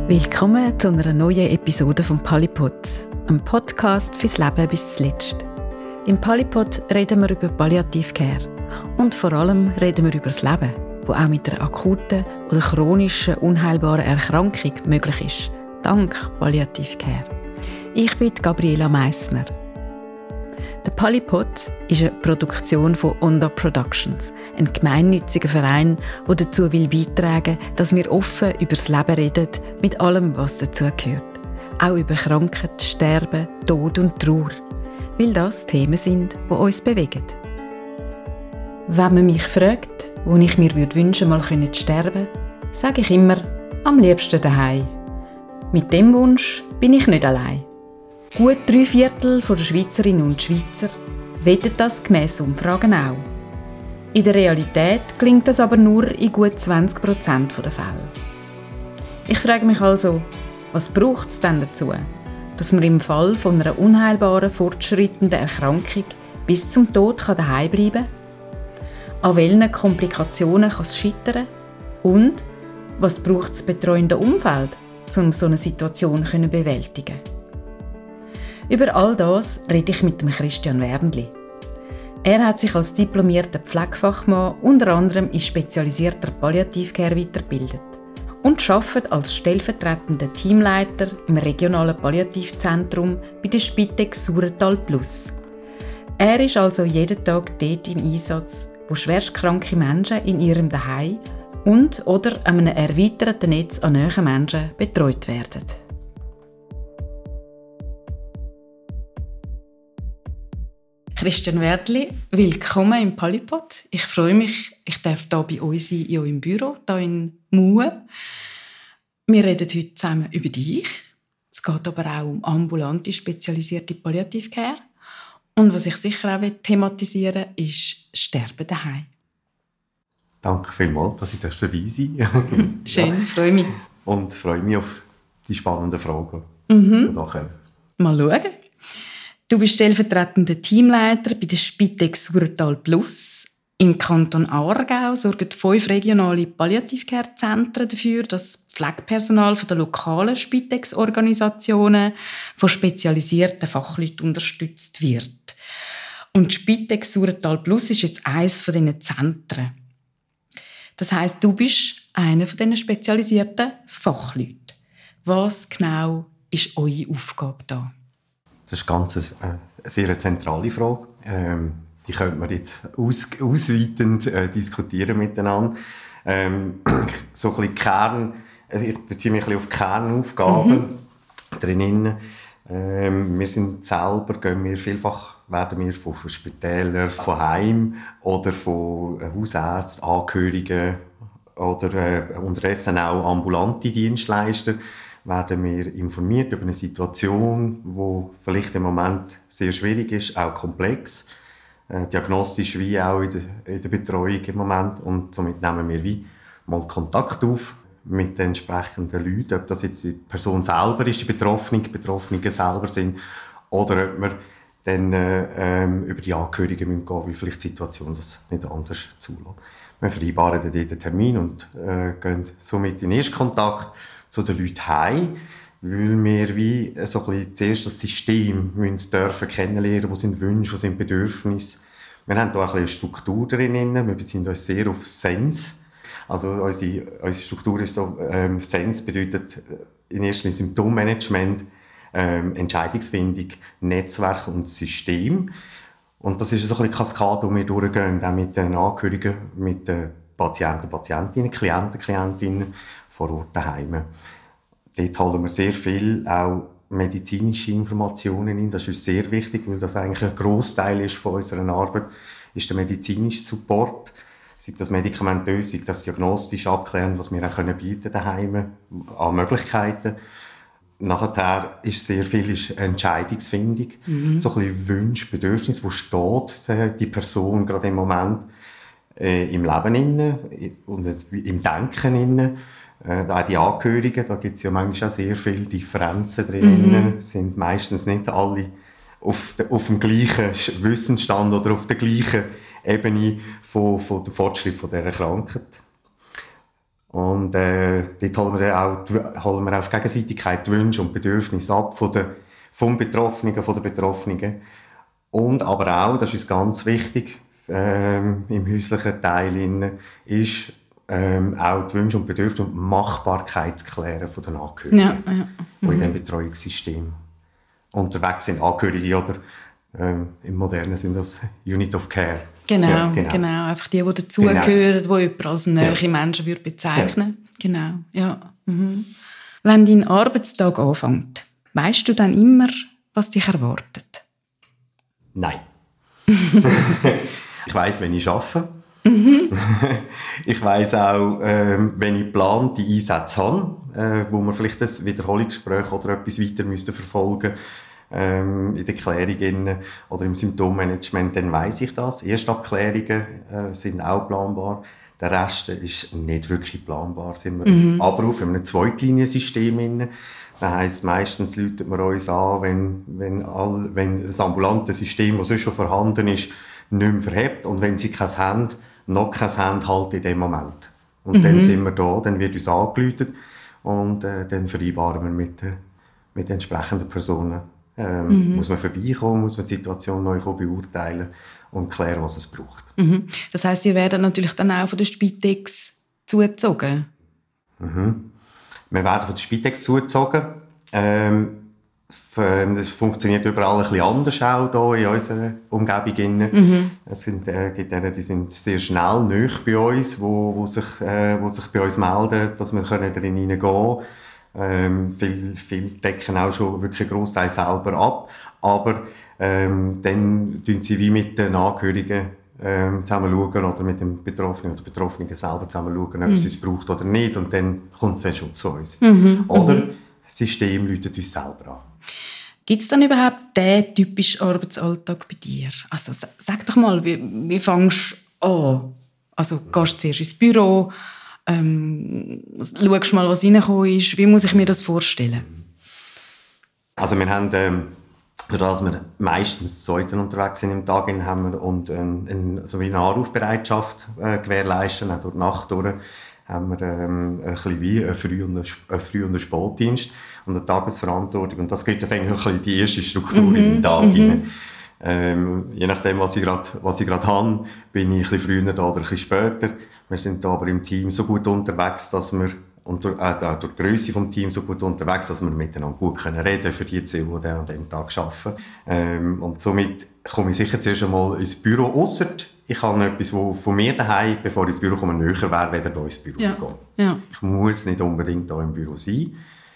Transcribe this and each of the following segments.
Willkommen zu einer neuen Episode vom Polypod, einem Podcast fürs Leben bis zuletzt. Im Polypod reden wir über Palliative Care und vor allem reden wir über das Leben, das auch mit einer akuten oder chronischen, unheilbaren Erkrankung möglich ist, dank Palliative Care. Ich bin Gabriela Meissner. Der Polypod ist eine Produktion von Onda Productions, ein gemeinnütziger Verein, der dazu beitragen will, dass wir offen über das Leben reden, mit allem, was dazugehört. Auch über Krankheit, Sterben, Tod und Trauer. Weil das Themen sind, die uns bewegen. Wenn man mich fragt, wo ich mir wünschen würde, mal zu sterben, sage ich immer, am liebsten daheim. Mit dem Wunsch bin ich nicht allein. Gut 3/4 der Schweizerinnen und Schweizer wollen das gemäss Umfragen auch. In der Realität gelingt das aber nur in gut 20% der Fälle. Ich frage mich also, was braucht es denn dazu, dass man im Fall von einer unheilbaren, fortschreitenden Erkrankung bis zum Tod daheim bleiben kann? An welchen Komplikationen kann es scheitern? Und was braucht das betreuende Umfeld, um so eine Situation zu bewältigen? Über all das rede ich mit dem Christian Wernli. Er hat sich als diplomierter Pflegefachmann unter anderem in spezialisierter Palliative Care weitergebildet und arbeitet als stellvertretender Teamleiter im regionalen Palliativzentrum bei der Spitex Sauertal Plus. Er ist also jeden Tag dort im Einsatz, wo schwerstkranke Menschen in ihrem Zuhause und oder an einem erweiterten Netz an nahen Menschen betreut werden. Christian Wernli, willkommen im Polypod. Ich freue mich, ich darf hier bei uns sein, in eurem Büro, hier in Mue. Wir reden heute zusammen über dich. Es geht aber auch um ambulante, spezialisierte Palliative Care. Und was ich sicher auch thematisieren will, ist Sterben daheim. Danke vielmals, dass ich dabei sein darf. Schön, freue mich. Und freue mich auf die spannenden Fragen, die da kommen. Mal schauen. Du bist stellvertretender Teamleiter bei der Spitex Sauertal Plus. Im Kanton Aargau sorgen 5 regionale Palliative Care Zentren dafür, dass das Pflegepersonal der lokalen Spitex-Organisationen von spezialisierten Fachleuten unterstützt wird. Und die Spitex Sauertal Plus ist jetzt eines von diesen Zentren. Das heisst, du bist einer von diesen spezialisierten Fachleuten. Was genau ist eure Aufgabe da? Das ist eine sehr zentrale Frage. Die könnte man jetzt ausweitend diskutieren miteinander. So ein bisschen ich beziehe mich ein bisschen auf Kernaufgaben drinnen. Wir sind selber, werden wir von Spitälern, von Heimen oder von Hausärzten, Angehörigen oder unterdessen auch ambulante Dienstleister werden wir informiert über eine Situation, die vielleicht im Moment sehr schwierig ist, auch komplex, diagnostisch wie auch in der Betreuung im Moment. Und somit nehmen wir wie mal Kontakt auf mit den entsprechenden Leuten, ob das jetzt die Person selber ist, die Betroffenen selber sind, oder ob wir dann über die Angehörigen gehen müssen, wie vielleicht die Situation das nicht anders zulässt. Wir vereinbaren dann den Termin und gehen somit in den Erstkontakt zu den Leuten heim, weil wir wie so ein bisschen zuerst das System dürfen kennenlernen, wo sind Wünsche, wo sind Bedürfnisse. Wir haben hier eine Struktur drin, wir beziehen uns sehr auf SENS. Also unsere Struktur ist so, SENS bedeutet in erster Linie Symptommanagement, Entscheidungsfindung, Netzwerk und System. Und das ist so eine Kaskade, die wir durchgehen, auch mit den Angehörigen, mit den Patienten, Patientinnen, Klienten, Klientinnen vor Ort daheim. Dort holen wir sehr viel auch medizinische Informationen in. Das ist uns sehr wichtig, weil das eigentlich ein Grossteil ist von unserer Arbeit, ist der medizinische Support. Sei das medikamentös, sei das diagnostisch abklären, was wir auch bieten daheim an Möglichkeiten. Nachher ist sehr viel Entscheidungsfindung, so ein bisschen Wünsche, Bedürfnisse, wo steht die Person gerade im Moment im Leben inne und im Denken inne. Auch die Angehörigen, da gibt es ja manchmal auch sehr viele Differenzen drin, sind meistens nicht alle auf dem gleichen Wissensstand oder auf der gleichen Ebene von der Fortschritt von dieser Krankheit. Und dort holen wir auf Gegenseitigkeit die Wünsche und Bedürfnisse ab vom Betroffenen, von der Betroffenen. Und aber auch, das ist uns ganz wichtig, im häuslichen Teil ist auch die Wünsche und Bedürfnisse und die Machbarkeit zu klären von den Angehörigen, die in diesem Betreuungssystem unterwegs sind. Angehörige oder im Modernen sind das Unit of Care. Genau. Einfach die dazugehören, die jemand als nahe Menschen bezeichnen würde. Genau, ja. Mhm. Wenn dein Arbeitstag anfängt, weisst du dann immer, was dich erwartet? Nein. Ich weiss, wenn ich arbeite. Ich weiss auch, wenn ich geplante Einsätze habe, wo wir vielleicht ein Wiederholungsgespräch oder etwas weiter verfolgen müssen, in der Klärung oder im Symptommanagement, dann weiss ich das. Erstabklärungen sind auch planbar. Der Rest ist nicht wirklich planbar. Sind wir aber auf einem Zweitliniensystem. Das heisst, meistens läutet man uns an, wenn das ambulante System, das sonst schon vorhanden ist, nicht mehr verhebt. Und wenn sie keins haben, noch keins haben, halt in dem Moment. Und dann sind wir da, dann wird uns angeläutet und dann vereinbaren wir mit den entsprechenden Personen. Muss man vorbeikommen, muss man die Situation neu beurteilen und klären, was es braucht. Das heisst, ihr werdet natürlich dann auch von der Spitex zugezogen? Wir werden von der Spitex zugezogen. Das funktioniert überall ein bisschen anders auch hier in unserer Umgebung. Es gibt denen, die sind sehr schnell nahe bei uns, wo sich bei uns melden, dass wir drin hineingehen können. Viele decken auch schon wirklich einen Grossteil selber ab. Aber dann schauen sie wie mit den Angehörigen zusammen schauen oder mit dem Betroffenen oder Betroffenen selber zusammen schauen, ob sie es braucht oder nicht. Und dann kommt es dann schon zu uns. Oder das System läutet uns selber an. Gibt es dann überhaupt den typischen Arbeitsalltag bei dir? Also sag doch mal, wie fängst du an? Also gehst du zuerst ins Büro, schaust mal, was reingekommen ist. Wie muss ich mir das vorstellen? Also wir haben, dass wir meistens zu zweit unterwegs sind im Tag, haben wir so wie eine Anrufbereitschaft gewährleisten, auch durch die Nacht durch. Haben wir ein bisschen wie einen Früh- und einen Spätdienst und eine Tagesverantwortung. Und das gibt eigentlich ein bisschen die erste Struktur im Tag rein. Je nachdem, was ich gerade habe, bin ich ein bisschen früher da oder ein bisschen später. Wir sind da aber im Team so gut unterwegs, dass wir durch die Grösse des Teams so gut unterwegs, dass wir miteinander gut reden können für die Ziele, die an diesem Tag arbeiten. Und somit komme ich sicher zuerst einmal ins Büro, ausser ich habe etwas, das von mir daheim, bevor ich ins Büro komme, näher wäre, weder hier ins Büro zu gehen. Ja. Ich muss nicht unbedingt hier im Büro sein.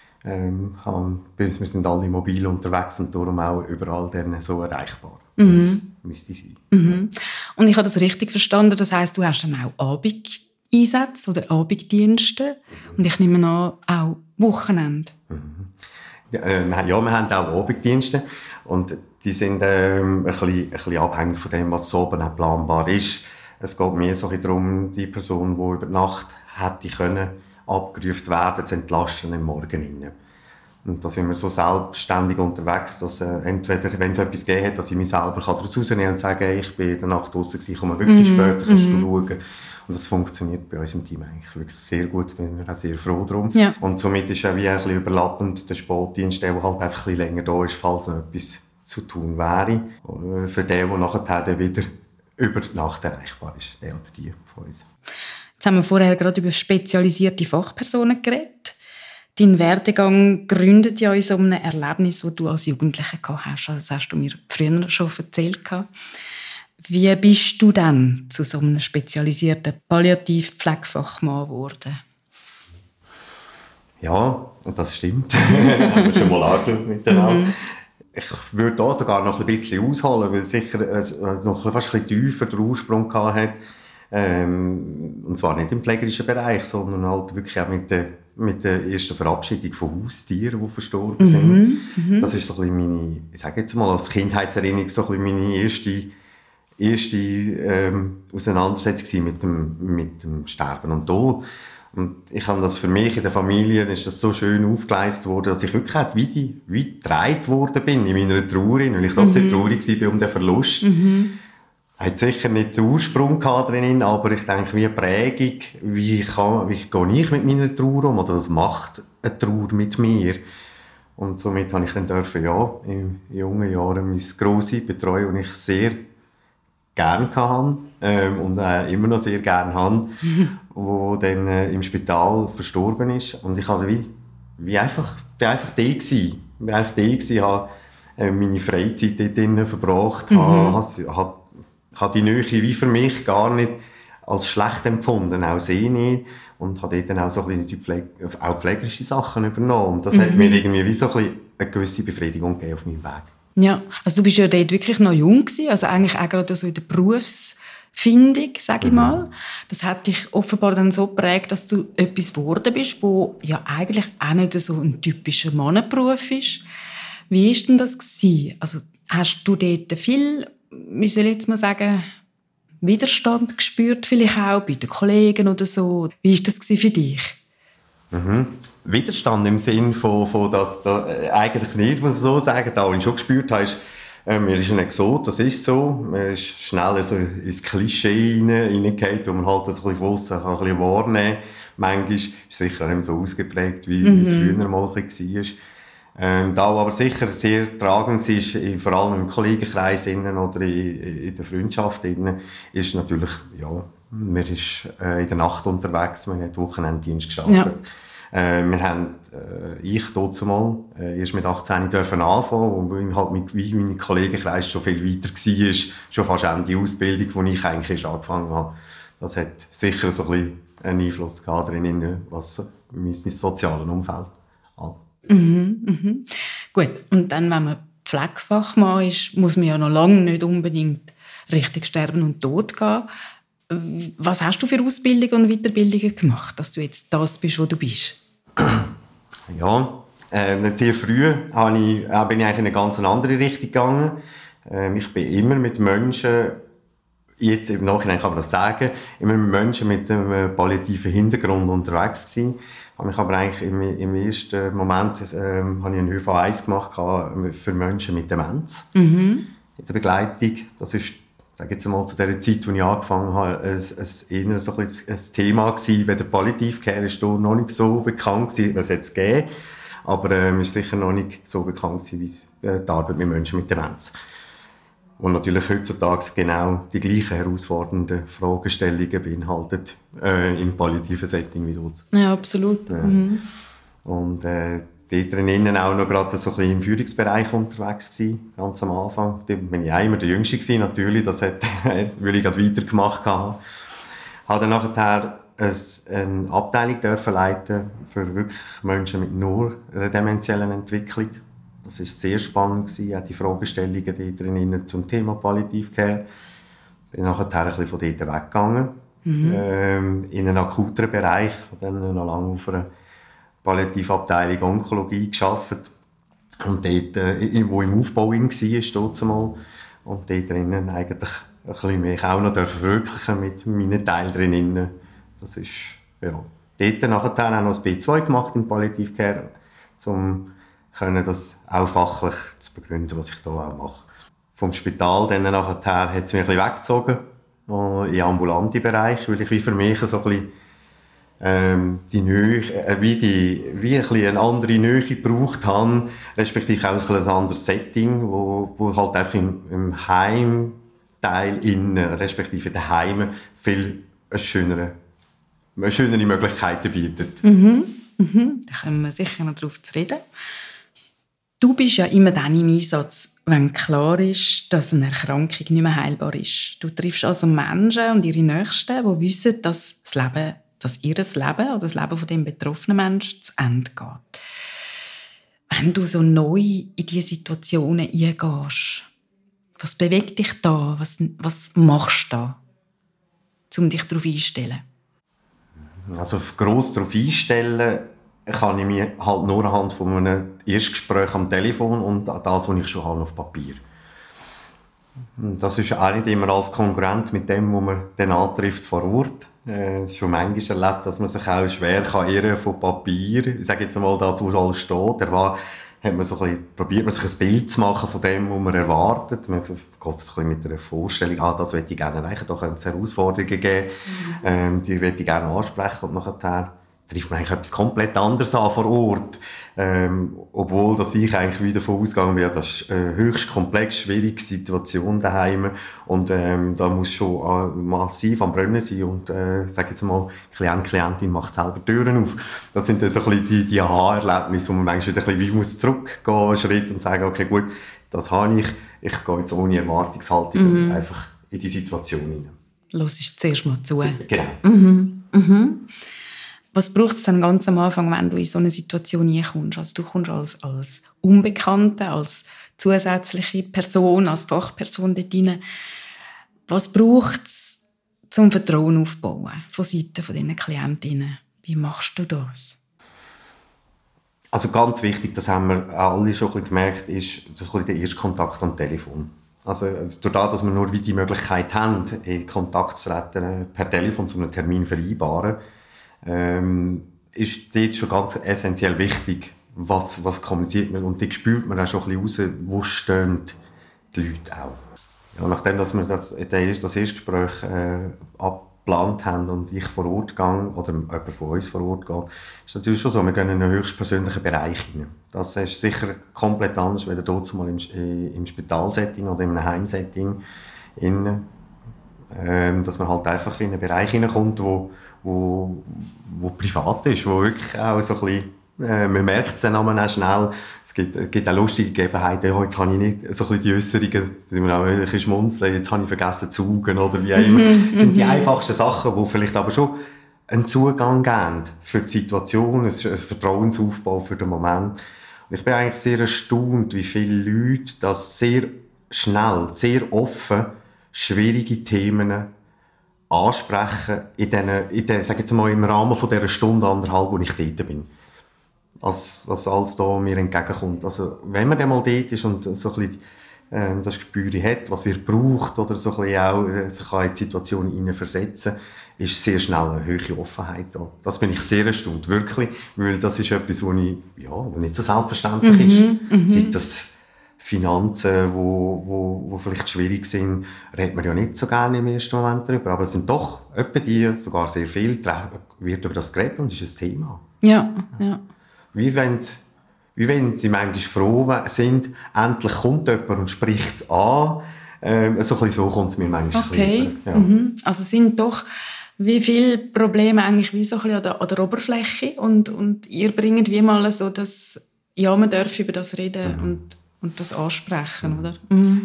Wir sind alle mobil unterwegs und darum auch überall so erreichbar. Das müsste sein. Und ich habe das richtig verstanden, das heisst, du hast dann auch Abendeinsätze oder Abenddienste und ich nehme an, auch Wochenende. Ja, wir haben auch Abenddienste und die sind ein bisschen abhängig von dem, was so oben auch planbar ist. Es geht mir so ein bisschen darum, die Person, die über Nacht hätte können, abgerufen werden, zu entlasten im Morgen. Und da sind wir so selbstständig unterwegs, dass entweder, wenn es etwas gegeben hat, dass ich mich selber daraus rausnehmen kann und sagen, ich bin in der Nacht draussen gewesen, komme wirklich später, kannst du schauen. Und das funktioniert bei uns im Team eigentlich wirklich sehr gut. Da bin ich auch sehr froh drum. Ja. Und somit ist auch wie ein bisschen überlappend der Spätdienst, der halt einfach ein bisschen länger da ist, falls noch etwas zu tun wäre. Für den, der nachher dann wieder über die Nacht erreichbar ist. Der oder die von uns. Jetzt haben wir vorher gerade über spezialisierte Fachpersonen geredet. Dein Werdegang gründet ja in so einem Erlebnis, das du als Jugendliche gehabt hast. Also das hast du mir früher schon erzählt. Wie bist du dann zu so einem spezialisierten Palliativ-Pflegefachmann geworden? Ja, das stimmt. Haben wir schon mal angeschaut miteinander. Ich würde da sogar noch ein bisschen ausholen, weil sicher noch fast ein bisschen tiefer den Ursprung hatte. Und zwar nicht im pflegerischen Bereich, sondern halt wirklich auch mit der ersten Verabschiedung von Haustieren, die verstorben sind. Das ist so ein bisschen meine, ich sage jetzt mal als Kindheitserinnerung, so ein bisschen meine erste Auseinandersetzung mit dem Sterben und Tod. Und ich habe das für mich in der Familie, ist das so schön aufgeleistet worden, dass ich wirklich auch wie getragen worden bin in meiner Trauer, weil ich doch sehr traurig war um den Verlust. hat sicher nicht den Ursprung gehabt drin, aber ich denke, wie eine Prägung, wie gehe ich mit meiner Trauer um, oder was macht eine Trauer mit mir? Und somit habe ich dann in jungen Jahren meine Grossi betreuen, und ich sehr gerne hatte, und immer noch sehr gerne habe, wo dann im Spital verstorben ist. Und ich hatte bin einfach da gewesen. Bin einfach da gewesen, habe meine Freizeit dort drinnen verbracht, habe die Nähe wie für mich gar nicht als schlecht empfunden, auch sie nicht. Und habe dort dann auch so ein bisschen auch pflegerische Sachen übernommen. Und das hat mir irgendwie wie so ein bisschen eine gewisse Befriedigung gegeben auf meinem Weg. Ja, also du bist ja dort wirklich noch jung gewesen, also eigentlich auch gerade so in der Berufsfindung, sage ich mal. Das hat dich offenbar dann so geprägt, dass du etwas geworden bist, wo ja eigentlich auch nicht so ein typischer Mannenberuf ist. Wie ist denn das gewesen? Also hast du dort viel, wie soll ich jetzt mal sagen, Widerstand gespürt, vielleicht auch bei den Kollegen oder so? Wie ist das gewesen für dich? Widerstand im Sinn von dass da eigentlich nicht, muss ich so sagen, da ich schon gespürt habe, ist, man ist ein Exot, das ist so. Man ist schnell so ins Klischee reingefallen, wo man halt das ein bisschen von aussen ein bisschen wahrnehmen kann. Manchmal ist es sicher nicht so ausgeprägt, wie es früher mal ein bisschen war. Da aber sicher sehr tragend war, vor allem im Kollegenkreis oder in der Freundschaft, ist natürlich, ja, man ist in der Nacht unterwegs, man hat Wochenenddienst gearbeitet. Ja. Wir haben, ich dazumal, erst mit 18 dürfen anfangen, wo halt wie mein Kollegenkreis schon viel weiter war, schon fast Ende Ausbildung, wo ich eigentlich erst angefangen habe. Das hat sicher so ein bisschen einen Einfluss gehabt drin, was mein soziales Umfeld angeht. Gut, und dann, wenn man Pflegefachmann ist, muss man ja noch lange nicht unbedingt richtig sterben und tot gehen. Was hast du für Ausbildungen und Weiterbildungen gemacht, dass du jetzt das bist, wo du bist? Ja, sehr früh bin ich eigentlich in eine ganz andere Richtung gegangen. Ich bin immer mit Menschen, jetzt im Nachhinein kann man das sagen, immer mit Menschen mit einem palliativen Hintergrund unterwegs gewesen. Habe mich aber eigentlich im ersten Moment habe ich einen ÖV1 gemacht für Menschen mit Demenz. In der Begleitung. Das ist, sage jetzt mal, zu der Zeit, als ich angefangen habe, eher so ein Thema gewesen, weil der Palliativcare ist hier noch nicht so bekannt gewesen, was es gegeben, aber ist sicher noch nicht so bekannt gewesen, wie die Arbeit mit Menschen mit Demenz. Und natürlich heutzutage genau die gleichen herausfordernden Fragestellungen beinhaltet im palliativen Setting wie dort. Ja, absolut. Und dort drinnen auch noch gerade so ein bisschen im Führungsbereich unterwegs gewesen, ganz am Anfang. Da bin ich auch immer der Jüngste gewesen, natürlich, das weil ich gerade weitergemacht habe. Habe dann nachher eine Abteilung dürfen leiten für wirklich Menschen mit nur einer dementiellen Entwicklung. Das war sehr spannend gewesen, auch die Fragestellungen dort drinnen zum Thema Palliativcare. Bin nachher ein bisschen von dort weggegangen, in einen akuteren Bereich, dann noch lange auf einer Palliativabteilung Onkologie gearbeitet. Und dort, wo im Aufbau war, dort mal. Und dort drinnen eigentlich ein bisschen mich auch noch verwirklichen mit meinen Teilen drinnen. Das ist, ja. Dort nachher auch noch das B2 gemacht in Palliativcare, um das auch fachlich zu begründen, was ich hier auch mache. Vom Spital dann nachher hat es mich ein bisschen weggezogen, in den ambulanten Bereich, weil ich wie für mich so ein bisschen die Nähe, wie ein bisschen eine andere Nähe gebraucht habe, respektive auch ein anderes Setting, wo halt einfach im Heimteil respektive in den Heimen viel schönere Möglichkeiten bietet. Da kommen wir sicher noch drauf zu reden. Du bist ja immer dann im Einsatz, wenn klar ist, dass eine Erkrankung nicht mehr heilbar ist. Du triffst also Menschen und ihre Nächsten, die wissen, dass ihr Leben oder das Leben von dem betroffenen Menschen zu Ende geht. Wenn du so neu in diese Situationen eingehst, was bewegt dich da? Was machst du da, um dich darauf einzustellen? Also gross darauf einstellen kann ich mich halt nur anhand von einem Erstgespräch am Telefon und das, was ich schon habe auf Papier. Das ist auch nicht immer als Konkurrent mit dem, was man dann antrifft vor Ort. Es ist schon manchmal erlebt, dass man sich auch schwer irren kann von Papier. Ich sage jetzt mal, das, was alles steht. hat man probiert man sich ein Bild zu machen von dem, was man erwartet. Man geht so ein bisschen mit einer Vorstellung, das möchte ich gerne erreichen, da könnte es Herausforderungen geben, die möchte ich gerne ansprechen und nachher trifft man eigentlich etwas komplett anderes an vor Ort. Obwohl, dass ich eigentlich wieder davon ausgegangen bin, das ist eine höchst komplex, schwierige Situation daheim. Und, da muss schon massiv am Brennen sein. Und, sag jetzt mal, Klientin macht selber Türen auf. Das sind dann so ein bisschen die Aha-Erlebnisse, wo man manchmal wieder ein bisschen wie muss zurückgehen, einen Schritt und sagen, okay, gut, das habe ich. Ich gehe jetzt ohne Erwartungshaltung einfach in die Situation hinein. Hörst zuerst mal zu. Genau. Was braucht es dann ganz am Anfang, wenn du in so eine Situation hineinkommst? Also du kommst als Unbekannte, als zusätzliche Person, als Fachperson dort rein. Was braucht es, um Vertrauen aufzubauen von Seiten von deinen Klientinnen? Wie machst du das? Also ganz wichtig, das haben wir alle schon ein bisschen gemerkt, ist der erste Kontakt am Telefon. Also dadurch, dass wir nur wie die Möglichkeit haben, in Kontakt zu treten, per Telefon zu einem Termin vereinbaren, ist dort schon ganz essentiell wichtig, was kommuniziert man. Und dort spürt man auch schon ein bisschen raus, wo stehen die Leute auch. Ja, nachdem dass wir das Erstgespräch abgeplant haben und ich vor Ort gehe, oder jemand von uns vor Ort geht, ist natürlich schon so, wir gehen in einen höchstpersönlichen Bereich hinein. Das ist sicher komplett anders, als dort mal im Spitalsetting oder in einem Heimsetting. Dass man halt einfach in einen Bereich hineinkommt, wo privat ist, wo wirklich auch so ein bisschen, man merkt es dann auch schnell, es gibt auch lustige Gegebenheiten, jetzt habe ich nicht so ein bisschen die Äußerungen, da sind wir auch ein bisschen schmunzeln, jetzt habe ich vergessen zu saugen oder wie auch immer. Das sind die einfachsten Sachen, die vielleicht aber schon einen Zugang geben für die Situation, ein Vertrauensaufbau für den Moment. Und ich bin eigentlich sehr erstaunt, wie viele Leute das sehr schnell, sehr offen, schwierige Themen ansprechen sag jetzt mal, im Rahmen von dieser Stunde, anderthalb, wo ich dort bin. Was alles da mir entgegenkommt. Also, wenn man dann mal dort ist und so ein bisschen, das Gespür hat, was wir braucht, oder so ein bisschen auch sich in die Situation hineinversetzen, ist sehr schnell eine hohe Offenheit da. Das bin ich sehr erstaunt, wirklich, weil das ist etwas, wo nicht so selbstverständlich ist. Sei das Finanzen, wo vielleicht schwierig sind, redet man ja nicht so gerne im ersten Moment darüber. Aber es sind doch etwa die, sogar sehr viel, wird über das geredet und ist ein Thema. Ja. Wie wenn sie manchmal froh sind, endlich kommt jemand und spricht es an. So ein bisschen so kommt es mir manchmal. Okay. Ja. Also sind doch wie viele Probleme eigentlich wie so ein bisschen an der Oberfläche und ihr bringt wie mal so, dass man darf über das reden und das ansprechen, oder?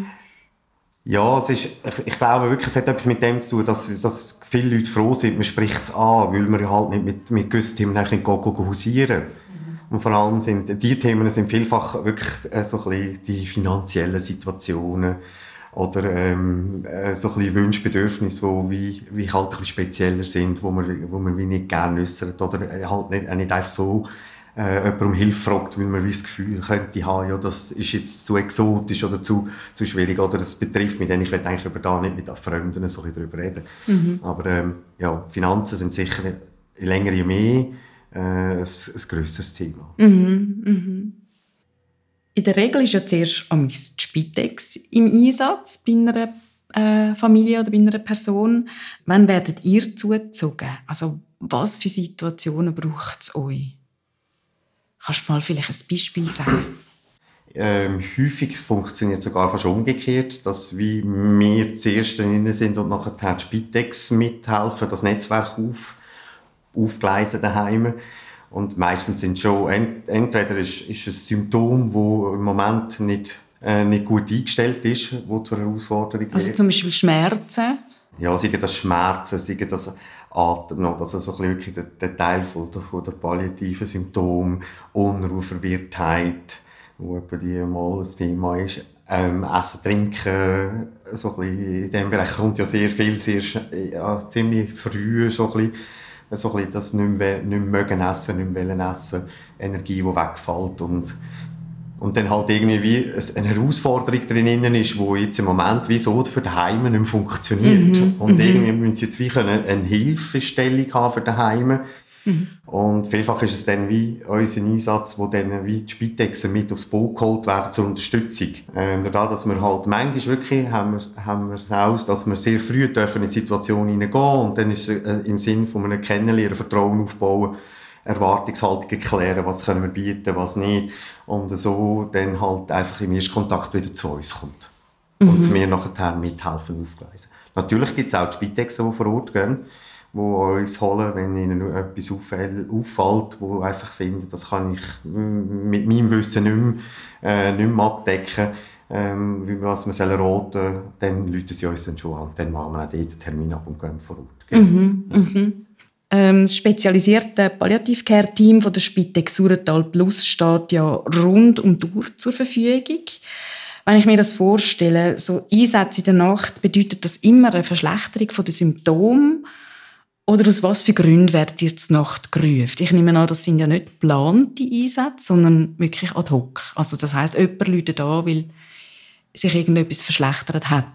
Ja, ich glaube wirklich, es hat etwas mit dem zu tun, dass viele Leute froh sind, man spricht es an, weil man ja halt nicht mit gewissen Themen nicht hausieren. Und vor allem sind die Themen vielfach wirklich so ein bisschen die finanziellen Situationen oder so ein bisschen Wünsche, Bedürfnisse, die wie halt ein bisschen spezieller sind, wo man wie nicht gerne äußert oder halt nicht einfach so jemand um Hilfe fragt, weil man wie das Gefühl könnte haben, ja, das ist jetzt zu exotisch oder zu schwierig oder es betrifft mich, denn ich will eigentlich über da nicht mit Fremden so ein bisschen drüber reden. Aber Finanzen sind sicher je länger je mehr ein grösseres Thema. In der Regel ist ja zuerst die Spitex im Einsatz bei einer Familie oder bei einer Person. Wann werdet ihr zugezogen? Also was für Situationen braucht es euch? Kannst du mal vielleicht ein Beispiel sagen? Häufig funktioniert es sogar fast umgekehrt, dass wie wir zuerst drin sind und nachher die Spitex mithelfen, das Netzwerk aufgleisen daheim. Und meistens sind schon, entweder ist ein Symptom, das im Moment nicht gut eingestellt ist, das zur Herausforderung wird. Also zum Beispiel Schmerzen? Ja, sei das Schmerzen, sei das Atemnot, also so ein bisschen der Teil von der palliativen Symptome, Unruhe, Verwirrtheit, wo etwa die mal ein Thema ist. Essen, Trinken, so ein bisschen in diesem Bereich kommt ja sehr viel, ziemlich früh so ein bisschen das nicht mehr mögen essen, nicht mehr wollen essen, Energie, die wegfällt und dann halt irgendwie wie eine Herausforderung drinnen ist, die jetzt im Moment wie so für daheim nicht mehr funktioniert. Und irgendwie müssen sie jetzt wie eine Hilfestellung haben für daheim. Und vielfach ist es dann wie unser Einsatz, wo dann wie die Spitexer mit aufs Boot geholt werden zur Unterstützung. Dadurch, dass wir halt manchmal wirklich haben wir aus, dass wir sehr früh dürfen in die Situation hineingehen und dann ist es im Sinn von einem Kennenlernen, Vertrauen aufbauen, Erwartungshaltungen klären, was können wir bieten, was nicht. Und so dann halt einfach im ersten Kontakt wieder zu uns kommt. Und wir nachher mithelfen aufgleisen. Natürlich gibt es auch die Spitexer, die vor Ort gehen, die uns holen, wenn ihnen etwas auffällt, wo einfach finden, das kann ich mit meinem Wissen nicht mehr abdecken, was wir roten sollen, dann rufen sie uns dann schon an. Dann machen wir auch dort einen Termin ab und gehen vor Ort. Das spezialisierte Palliative-Care-Team von der Spitex Sauertal Plus steht ja rund um die Uhr zur Verfügung. Wenn ich mir das vorstelle, so Einsätze in der Nacht, bedeutet das immer eine Verschlechterung der Symptome? Oder aus was für Gründen werdet ihr zur Nacht gerufen? Ich nehme an, das sind ja nicht geplante Einsätze, sondern wirklich ad hoc. Also das heisst, jemand läutet an, weil sich irgendetwas verschlechtert hat.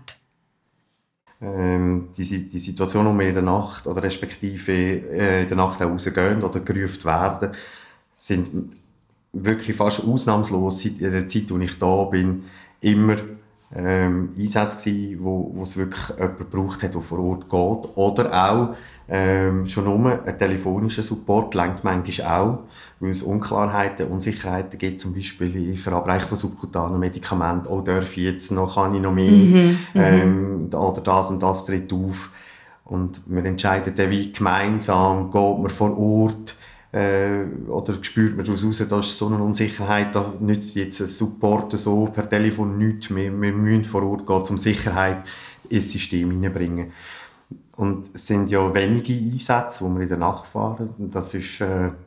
Die Situation, wo wir in der Nacht oder respektive in der Nacht auch rausgehen oder gerufen werden, sind wirklich fast ausnahmslos seit der Zeit, wo ich da bin, immer Einsätze gewesen, wo es wirklich jemand gebraucht hat, der vor Ort geht. Oder auch schon nur ein telefonischer Support lenkt manchmal auch, weil es Unklarheiten, Unsicherheiten gibt, zum Beispiel im Verabreichen von subkutanen Medikamenten. Oh, darf ich jetzt noch, kann ich noch mehr? Oder das und das tritt auf. Und wir entscheiden dann wie gemeinsam, geht man vor Ort, oder spürt man daraus raus, da ist so eine Unsicherheit, da nützt jetzt ein Support so per Telefon nichts. Wir müssen vor Ort gehen, um Sicherheit ins System hineinbringen. Und es sind ja wenige Einsätze, die wir in der Nacht fahren. Und das ist,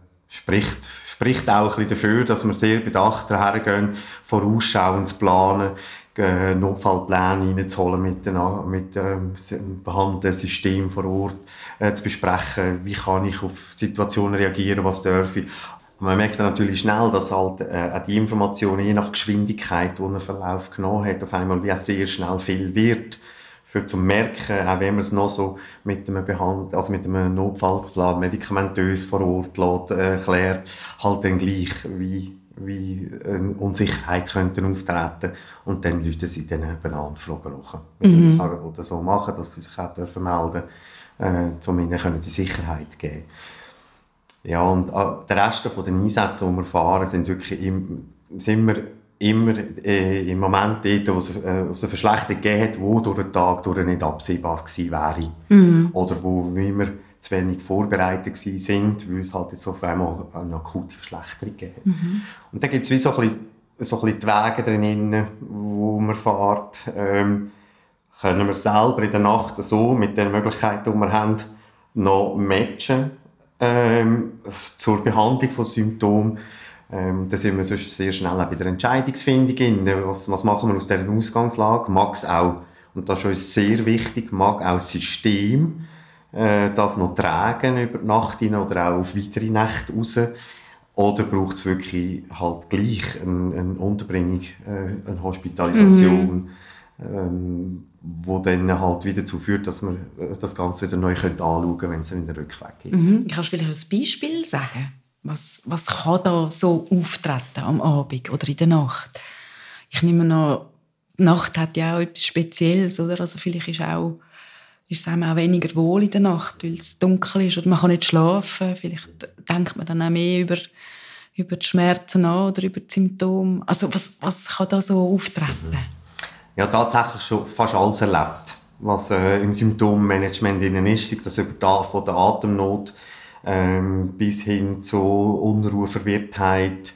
spricht auch ein bisschen dafür, dass wir sehr bedacht hergehen, vorausschauend zu planen, Notfallpläne reinzuholen mit dem behandelnden System vor Ort, zu besprechen, wie kann ich auf Situationen reagieren, was darf ich. Und man merkt dann natürlich schnell, dass halt auch die Informationen, je nach Geschwindigkeit, die ein Verlauf genommen hat, auf einmal wie auch sehr schnell viel wird. Für zu merken, auch wenn man es noch so mit einem Notfallplan medikamentös vor Ort erklärt, halt dann gleich, wie eine Unsicherheit könnte auftreten. Und dann rufen sie dann eben an und fragen nach. Wenn wir das Angebot so machen, dass sie sich auch melden dürfen, um ihnen die Sicherheit geben. Ja, und der Rest der Einsätze, die wir fahren, sind wirklich immer im Moment dort, wo es eine Verschlechterung gegeben hat, wo durch den Tag nicht absehbar gewesen wäre. Oder wo wir zu wenig vorbereitet sind, weil es halt jetzt auf einmal eine akute Verschlechterung gegeben hat. Und dann gibt es wie so ein bisschen die Wege drin, wo man fährt. Können wir selber in der Nacht so mit den Möglichkeiten, die wir haben, noch matchen zur Behandlung von Symptomen. Da sind wir sonst sehr schnell auch bei der Entscheidungsfindung. Was machen wir aus dieser Ausgangslage? Mag es auch, und das ist uns sehr wichtig, mag auch das System das noch tragen über die Nacht hin oder auch auf weitere Nächte raus? Oder braucht es wirklich halt gleich eine Unterbringung, eine Hospitalisation, wo dann halt wieder dazu führt, dass wir das Ganze wieder neu anschauen können, wenn es einen Rückweg gibt. Kannst du vielleicht ein Beispiel sagen? Was kann da so auftreten am Abend oder in der Nacht? Ich nehme an, die Nacht hat ja auch etwas Spezielles, oder? Also vielleicht ist es einem auch weniger wohl in der Nacht, weil es dunkel ist oder man kann nicht schlafen. Vielleicht denkt man dann auch mehr über die Schmerzen nach oder über die Symptome. Also was kann da so auftreten? Ja, tatsächlich schon fast alles erlebt, was im Symptommanagement ist, sei das von der Atemnot bis hin zu Unruhe, Verwirrtheit,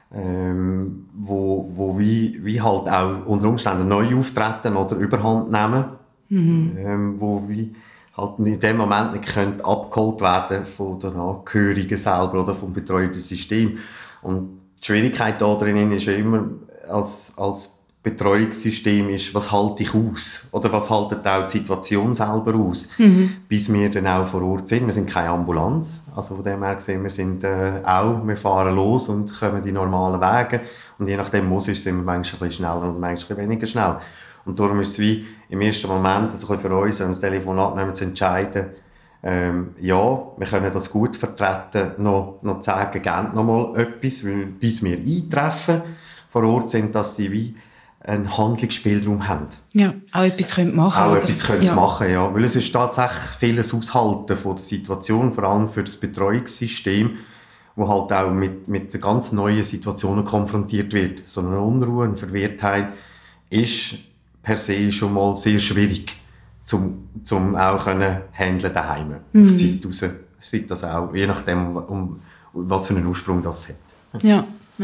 wo wie halt auch unter Umständen neu auftreten oder Überhand nehmen, wo wie halt in dem Moment nicht abgeholt werden von den Angehörigen selber oder vom betreuenden System. Und die Schwierigkeit da drin ist ja immer als Betreuungssystem ist, was halte ich aus? Oder was haltet auch die Situation selber aus? Bis wir dann auch vor Ort sind. Wir sind keine Ambulanz. Also von dem her gesehen, wir fahren los und kommen die normalen Wege. Und je nachdem, wo es ist, sind wir manchmal ein bisschen schneller und manchmal ein bisschen weniger schnell. Und darum ist es wie im ersten Moment, also für uns, wenn wir das Telefon abnehmen, zu entscheiden, Ja, wir können das gut vertreten, noch zu sagen, gebt noch mal etwas, weil bis wir eintreffen vor Ort sind, dass sie wie einen Handlungsspielraum haben. Ja, auch etwas machen Auch oder? etwas können machen, ja. Weil es ist tatsächlich vieles Aushalten von der Situation, vor allem für das Betreuungssystem, wo halt auch mit ganz neuen Situationen konfrontiert wird. So eine Unruhe, eine Verwirrtheit ist per se schon mal sehr schwierig, zum auch können handeln daheim. Auf die Zeit raus. Sieht das auch, je nachdem, was für einen Ursprung das hat. Ja.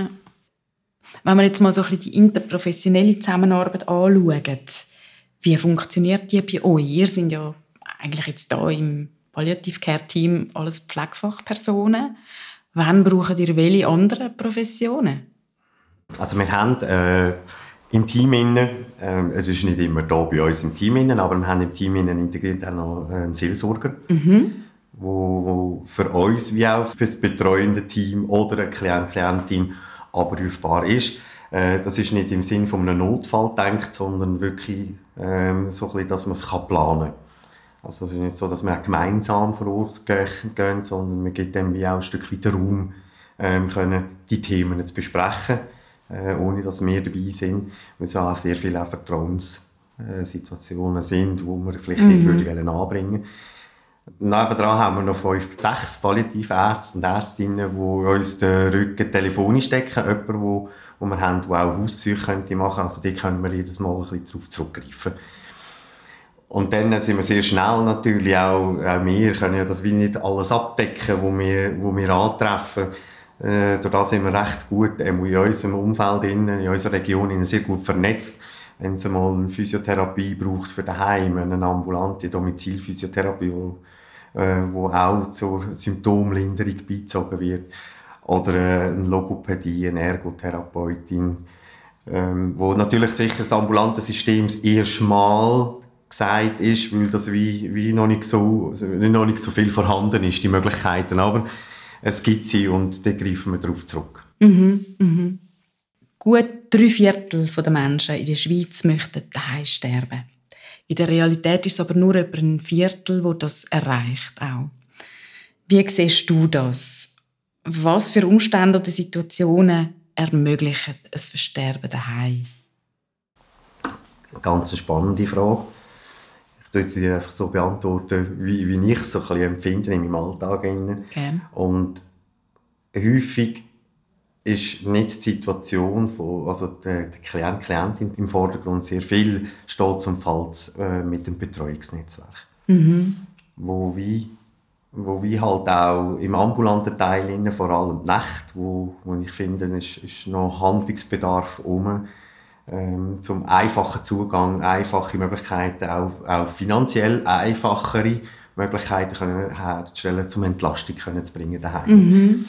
Wenn wir jetzt mal so ein bisschen die interprofessionelle Zusammenarbeit anschauen, wie funktioniert die bei euch? Ihr seid ja eigentlich jetzt hier im Palliative Care Team alles Pflegefachpersonen. Wann braucht ihr welche anderen Professionen? Also wir haben im Team es ist nicht immer da bei uns im Team aber wir haben im Team integriert auch noch einen Seelsorger, wo für uns wie auch für das betreuende Team oder eine Klientin abrufbar ist. Das ist nicht im Sinn von einem Notfall gedacht, sondern wirklich so ein bisschen, dass man es planen kann. Also es ist nicht so, dass wir gemeinsam vor Ort gehen, sondern wir geben dem wie auch ein Stück weit Raum, können die Themen zu besprechen, ohne dass wir dabei sind, weil es auch sehr viele Vertrauenssituationen sind, wo wir vielleicht nicht anbringen würden. Nebendran haben wir noch 5-6 Palliativärzte und Ärztinnen, die uns den Rücken telefonisch decken. Jemanden, wo wir haben, der auch Hauspsyche machen könnte. Also die können wir jedes Mal ein bisschen darauf zurückgreifen. Und dann sind wir sehr schnell natürlich, auch wir können ja das wie nicht alles abdecken, wo wir antreffen. Dadurch sind wir recht gut in unserem Umfeld, in unserer Region sehr gut vernetzt. Wenn es mal eine Physiotherapie braucht für daheim, eine ambulante Domizilphysiotherapie, wo auch zur Symptomlinderung beizogen wird, oder eine Logopädie, eine Ergotherapeutin, wo natürlich sicher das ambulante System das erste Mal gesagt ist, weil das wie noch nicht so viel vorhanden ist, die Möglichkeiten, aber es gibt sie und da greifen wir darauf zurück. Gut 3/4 der Menschen in der Schweiz möchten daheim sterben. In der Realität ist es aber nur etwa 1/4, das das erreicht. Auch. Wie siehst du das? Was für Umstände oder Situationen ermöglichen ein Versterben daheim? Eine ganz spannende Frage. Ich tue sie einfach so beantworten, wie ich es so ein bisschen empfinde in meinem Alltag. Gerne. Und häufig ist nicht die Situation also der Klientin im Vordergrund. Sehr viel steht und fällt mit dem Betreuungsnetzwerk. Wo wie halt auch im ambulanten Teil, vor allem die Nacht, wo ich finde, ist noch Handlungsbedarf zum einfachen Zugang, einfache Möglichkeiten, auch finanziell einfachere Möglichkeiten herzustellen, um Entlastung zu bringen daheim.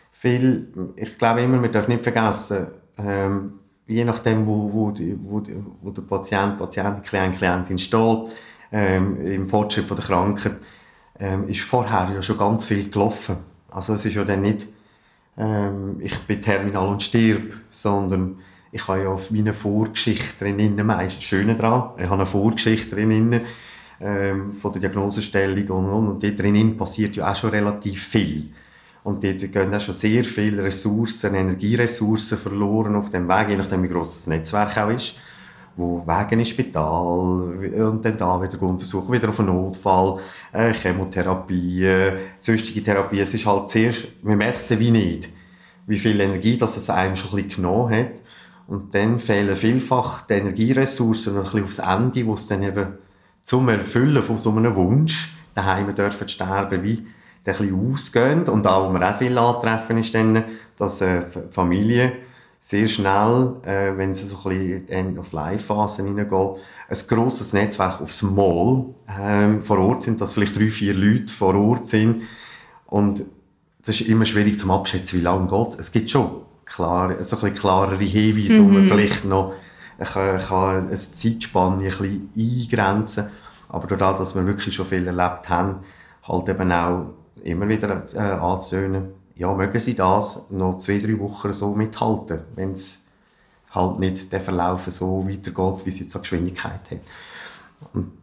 Ich glaube immer, wir dürfen nicht vergessen, je nachdem, wo der Patient, Klientin steht, im Fortschritt der Krankheit, ist vorher ja schon ganz viel gelaufen. Also es ist ja dann nicht, ich bin terminal und sterbe, sondern ich habe ja wie eine Vorgeschichte drin, meistens das Schöne daran. Ich habe eine Vorgeschichte drin, von der Diagnosestellung und dort drin passiert ja auch schon relativ viel. Und dort gehen auch schon sehr viele Ressourcen, Energieressourcen verloren auf dem Weg, je nachdem wie gross das Netzwerk auch ist. Wo Wege ins Spital und dann da wieder untersuchen, wieder auf einen Notfall, Chemotherapie, sonstige Therapie. Es ist halt man merkt es wie nicht, wie viel Energie das einem schon ein bisschen genommen hat. Und dann fehlen vielfach die Energieressourcen ein bisschen aufs Ende, wo es dann eben zum Erfüllen von so einem Wunsch, daheim dürfen sterben, wie ein bisschen ausgehend. Und auch, wo wir auch viel antreffen, ist dann, dass die Familie sehr schnell, wenn sie so ein bisschen auf Live-Phasen hineingeht, ein grosses Netzwerk aufs Mal vor Ort sind, dass vielleicht 3-4 Leute vor Ort sind. Und das ist immer schwierig zum Abschätzen, wie lange geht. Es gibt schon so ein bisschen klarere Hinweise, wo man vielleicht noch kann eine Zeitspanne ein bisschen eingrenzen kann. Aber dadurch, dass wir wirklich schon viel erlebt haben, halt eben auch immer wieder anzusöhnen, ja, mögen sie das noch 2-3 Wochen so mithalten, wenn es halt nicht der Verlauf so weitergeht, wie es jetzt an Geschwindigkeit hat. Und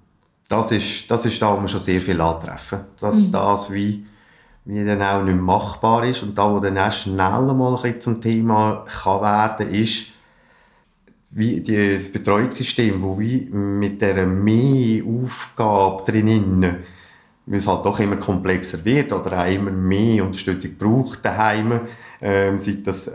das ist da, wo wir schon sehr viel antreffen. Dass das wie dann auch nicht mehr machbar ist. Und da, wo dann auch schnell mal ein bisschen zum Thema kann werden, ist, wie das Betreuungssystem, wo wie mit dieser Mehr-Aufgabe drinnen, weil es halt doch immer komplexer wird oder auch immer mehr Unterstützung braucht daheim, sei das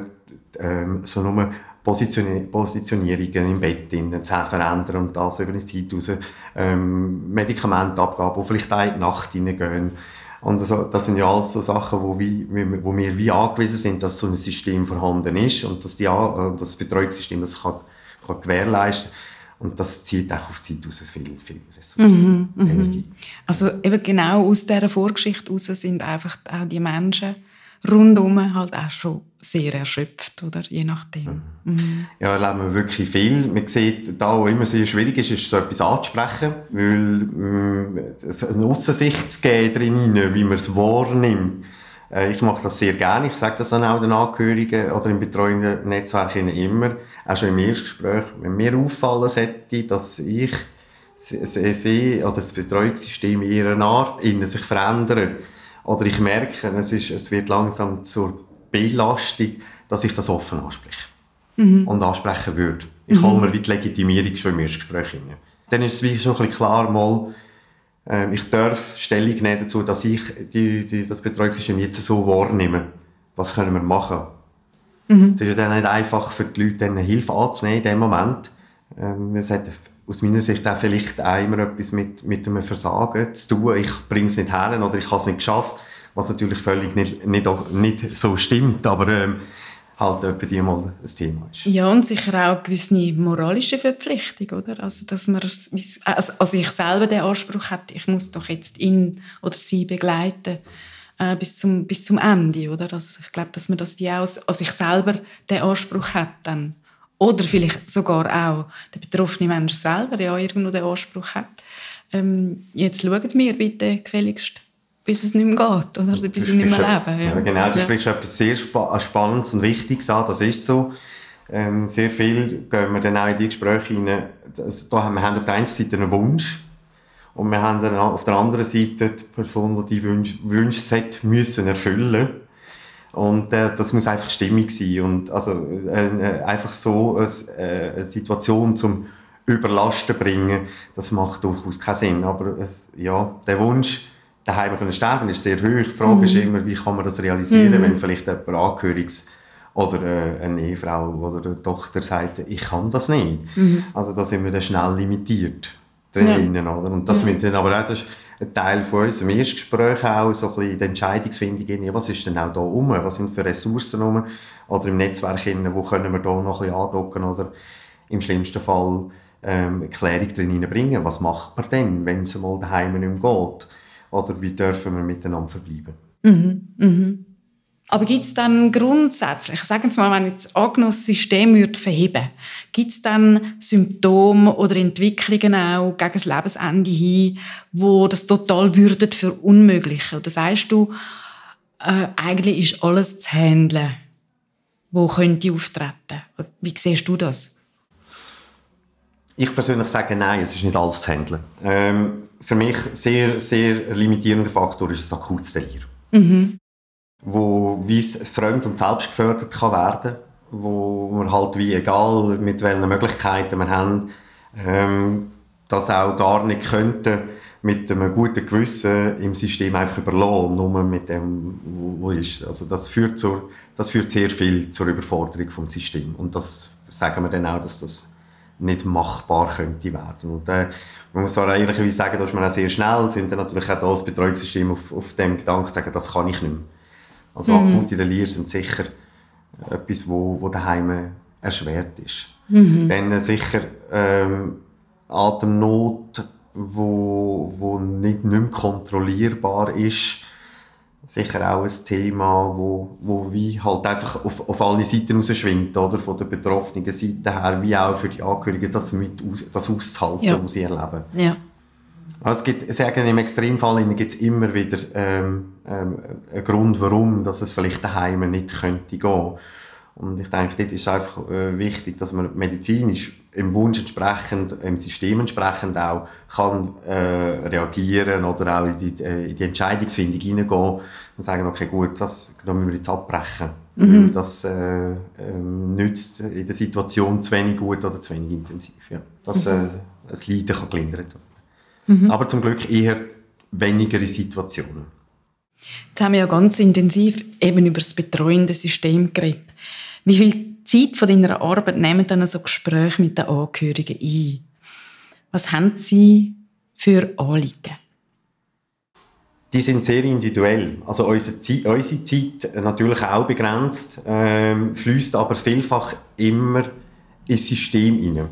so nur Positionierungen im Bett zu verändern und das über die Zeit raus, Medikamentabgabe, die vielleicht auch in die Nacht hineingehen. Und das sind ja alles so Sachen, wo wir wie angewiesen sind, dass so ein System vorhanden ist und dass das Betreuungssystem das kann gewährleisten. Und das zieht auch auf die Zeit raus viel Ressourcen, Energie. Also eben genau aus dieser Vorgeschichte raus sind einfach auch die Menschen rundum halt auch schon sehr erschöpft, oder? Je nachdem. Ja, erleben wir wirklich viel. Man sieht, da wo immer sehr schwierig ist so etwas anzusprechen, weil eine Aussensicht zu geben drin, wie man es wahrnimmt. Ich mache das sehr gerne. Ich sage das dann auch den Angehörigen oder im betreuenden Netzwerk immer, auch schon im Erstgespräch, wenn mir auffallen sollte, dass ich sehe, oder das Betreuungssystem in ihrer Art sich verändert, oder ich merke, es wird langsam zur Belastung, dass ich das offen anspreche. Und ansprechen würde. Ich hole mir wie die Legitimierung schon im Erstgespräch rein. Dann ist es wie schon ein bisschen klar, mal, ich darf Stellung nehmen dazu, dass ich das Betreuungssystem jetzt so wahrnehme. Was können wir machen? Es ist ja dann nicht einfach für die Leute, dann Hilfe anzunehmen in dem Moment. Es hat aus meiner Sicht auch vielleicht auch immer etwas mit einem Versagen zu tun. Ich bringe es nicht her oder ich habe es nicht geschafft, was natürlich völlig nicht so stimmt, aber halt etwa die mal ein Thema ist. Ja, und sicher auch eine gewisse moralische Verpflichtung, oder? Also, dass man, also ich selber den Anspruch habe, ich muss doch jetzt ihn oder sie begleiten bis zum Ende, oder? Also ich glaube, dass man das wie auch als ich selber den Anspruch hat dann. Oder vielleicht sogar auch der betroffene Mensch selber, der auch irgendwo den Anspruch hat. Jetzt schaut mir bitte gefälligst, bis es nicht mehr geht, oder bis ich nicht mehr lebe. Ja, genau, du sprichst etwas sehr Spannendes und Wichtiges an, das ist so. Sehr viel gehen wir dann auch in die Gespräche rein. Wir haben auf der einen Seite einen Wunsch und wir haben dann auf der anderen Seite die Person, die Wünsche müssen erfüllen. Und das muss einfach stimmig sein. Und also einfach so eine Situation zum Überlasten bringen, das macht durchaus keinen Sinn. Aber der Wunsch, daheim können sterben, ist sehr hoch. Die Frage ist immer, wie kann man das realisieren, wenn vielleicht jemand Angehöriges oder eine Ehefrau oder eine Tochter sagt, ich kann das nicht. Also da sind wir dann schnell limitiert drinnen, oder? Und das müssen sie aber auch, das ist ein Teil von unserem Erstgespräch auch, so ein bisschen die Entscheidungsfindung, was ist denn auch da rum, was sind für Ressourcen rum, oder im Netzwerk, wo können wir da noch ein bisschen andocken, oder im schlimmsten Fall Klärung drin bringen. Was macht man denn, wenn es mal daheim nicht mehr geht? Oder wie dürfen wir miteinander verbleiben? Aber gibt es dann grundsätzlich, sagen Sie mal, wenn jetzt angenommenes System verheben würde, gibt es dann Symptome oder Entwicklungen auch gegen das Lebensende hin, wo das total würden verunmöglichen? Oder sagst du, eigentlich ist alles zu handeln, wo könnte auftreten? Wie siehst du das? Ich persönlich sage nein, es ist nicht alles zu handeln. Für mich sehr, sehr limitierender Faktor ist das akutes Delir. Wo wie es fremd- und selbstgefördert kann werden, wo man halt wie, egal mit welchen Möglichkeiten wir haben, das auch gar nicht könnte mit einem guten Gewissen im System einfach überlassen, nur mit dem, wo ist. Also das führt sehr viel zur Überforderung vom System. Und das sagen wir dann auch, dass das nicht machbar könnte werden. Und man muss zwar ehrlicherweise sagen, da ist man auch sehr schnell, sind dann natürlich auch das Betreuungssystem auf dem Gedanken zu sagen, das kann ich nicht mehr. Also akute Delir sind sicher etwas, wo daheim erschwert ist. Dann sicher Atemnot, wo nicht mehr kontrollierbar ist. Sicher auch ein Thema, wo wie halt einfach auf alle Seiten rausschwingt, oder? Von der betroffenen Seite her, wie auch für die Angehörigen, das auszuhalten, was sie erleben. Ja. Also im Extremfall gibt es immer wieder einen Grund, warum dass es vielleicht daheim nicht könnte gehen. Und ich denke, dort ist es einfach wichtig, dass man medizinisch im Wunsch entsprechend, im System entsprechend auch kann reagieren oder auch in die Entscheidungsfindung hineingehen und sagen, okay, gut, das müssen wir jetzt abbrechen. Weil das nützt in der Situation zu wenig gut oder zu wenig intensiv. Ja. Dass das Leiden kann gelindert werden. Aber zum Glück eher weniger Situationen. Jetzt haben wir ja ganz intensiv eben über das betreuende System geredet. Wie viel Zeit von deiner Arbeit nehmen dann so Gespräche mit den Angehörigen ein? Was haben sie für Anliegen? Die sind sehr individuell. Also unsere Zeit natürlich auch begrenzt, fließt aber vielfach immer ins System hinein.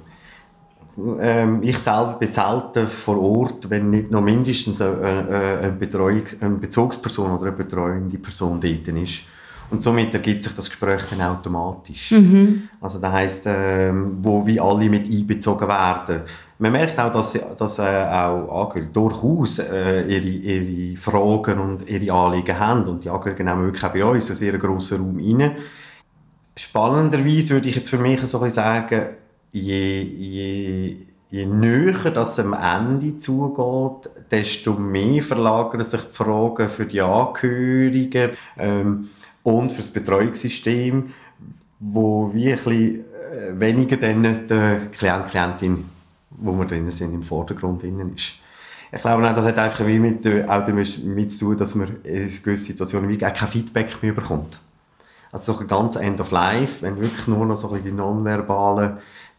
Ich selber bin selten vor Ort, wenn nicht noch mindestens eine Bezugsperson oder eine betreuende Person dort ist. Und somit ergibt sich das Gespräch dann automatisch. Also das heisst, wo wie alle mit einbezogen werden. Man merkt auch, dass auch Angehörige durchaus ihre Fragen und ihre Anliegen haben. Und die Angehörigen nehmen wirklich auch bei uns einen sehr grossen Raum rein. Spannenderweise würde ich jetzt für mich so ein bisschen sagen, je näher das am Ende zugeht, desto mehr verlagern sich die Fragen für die Angehörigen und für das Betreuungssystem, wo wie ein bisschen weniger dann der Klientin, wo wir drinnen sind, im Vordergrund drinnen ist. Ich glaube, das hat einfach wie mit zu tun, dass man in gewissen Situationen wie kein Feedback mehr bekommt. Also so ein ganz End of Life, wenn wirklich nur noch so ein bisschen die nonverbalen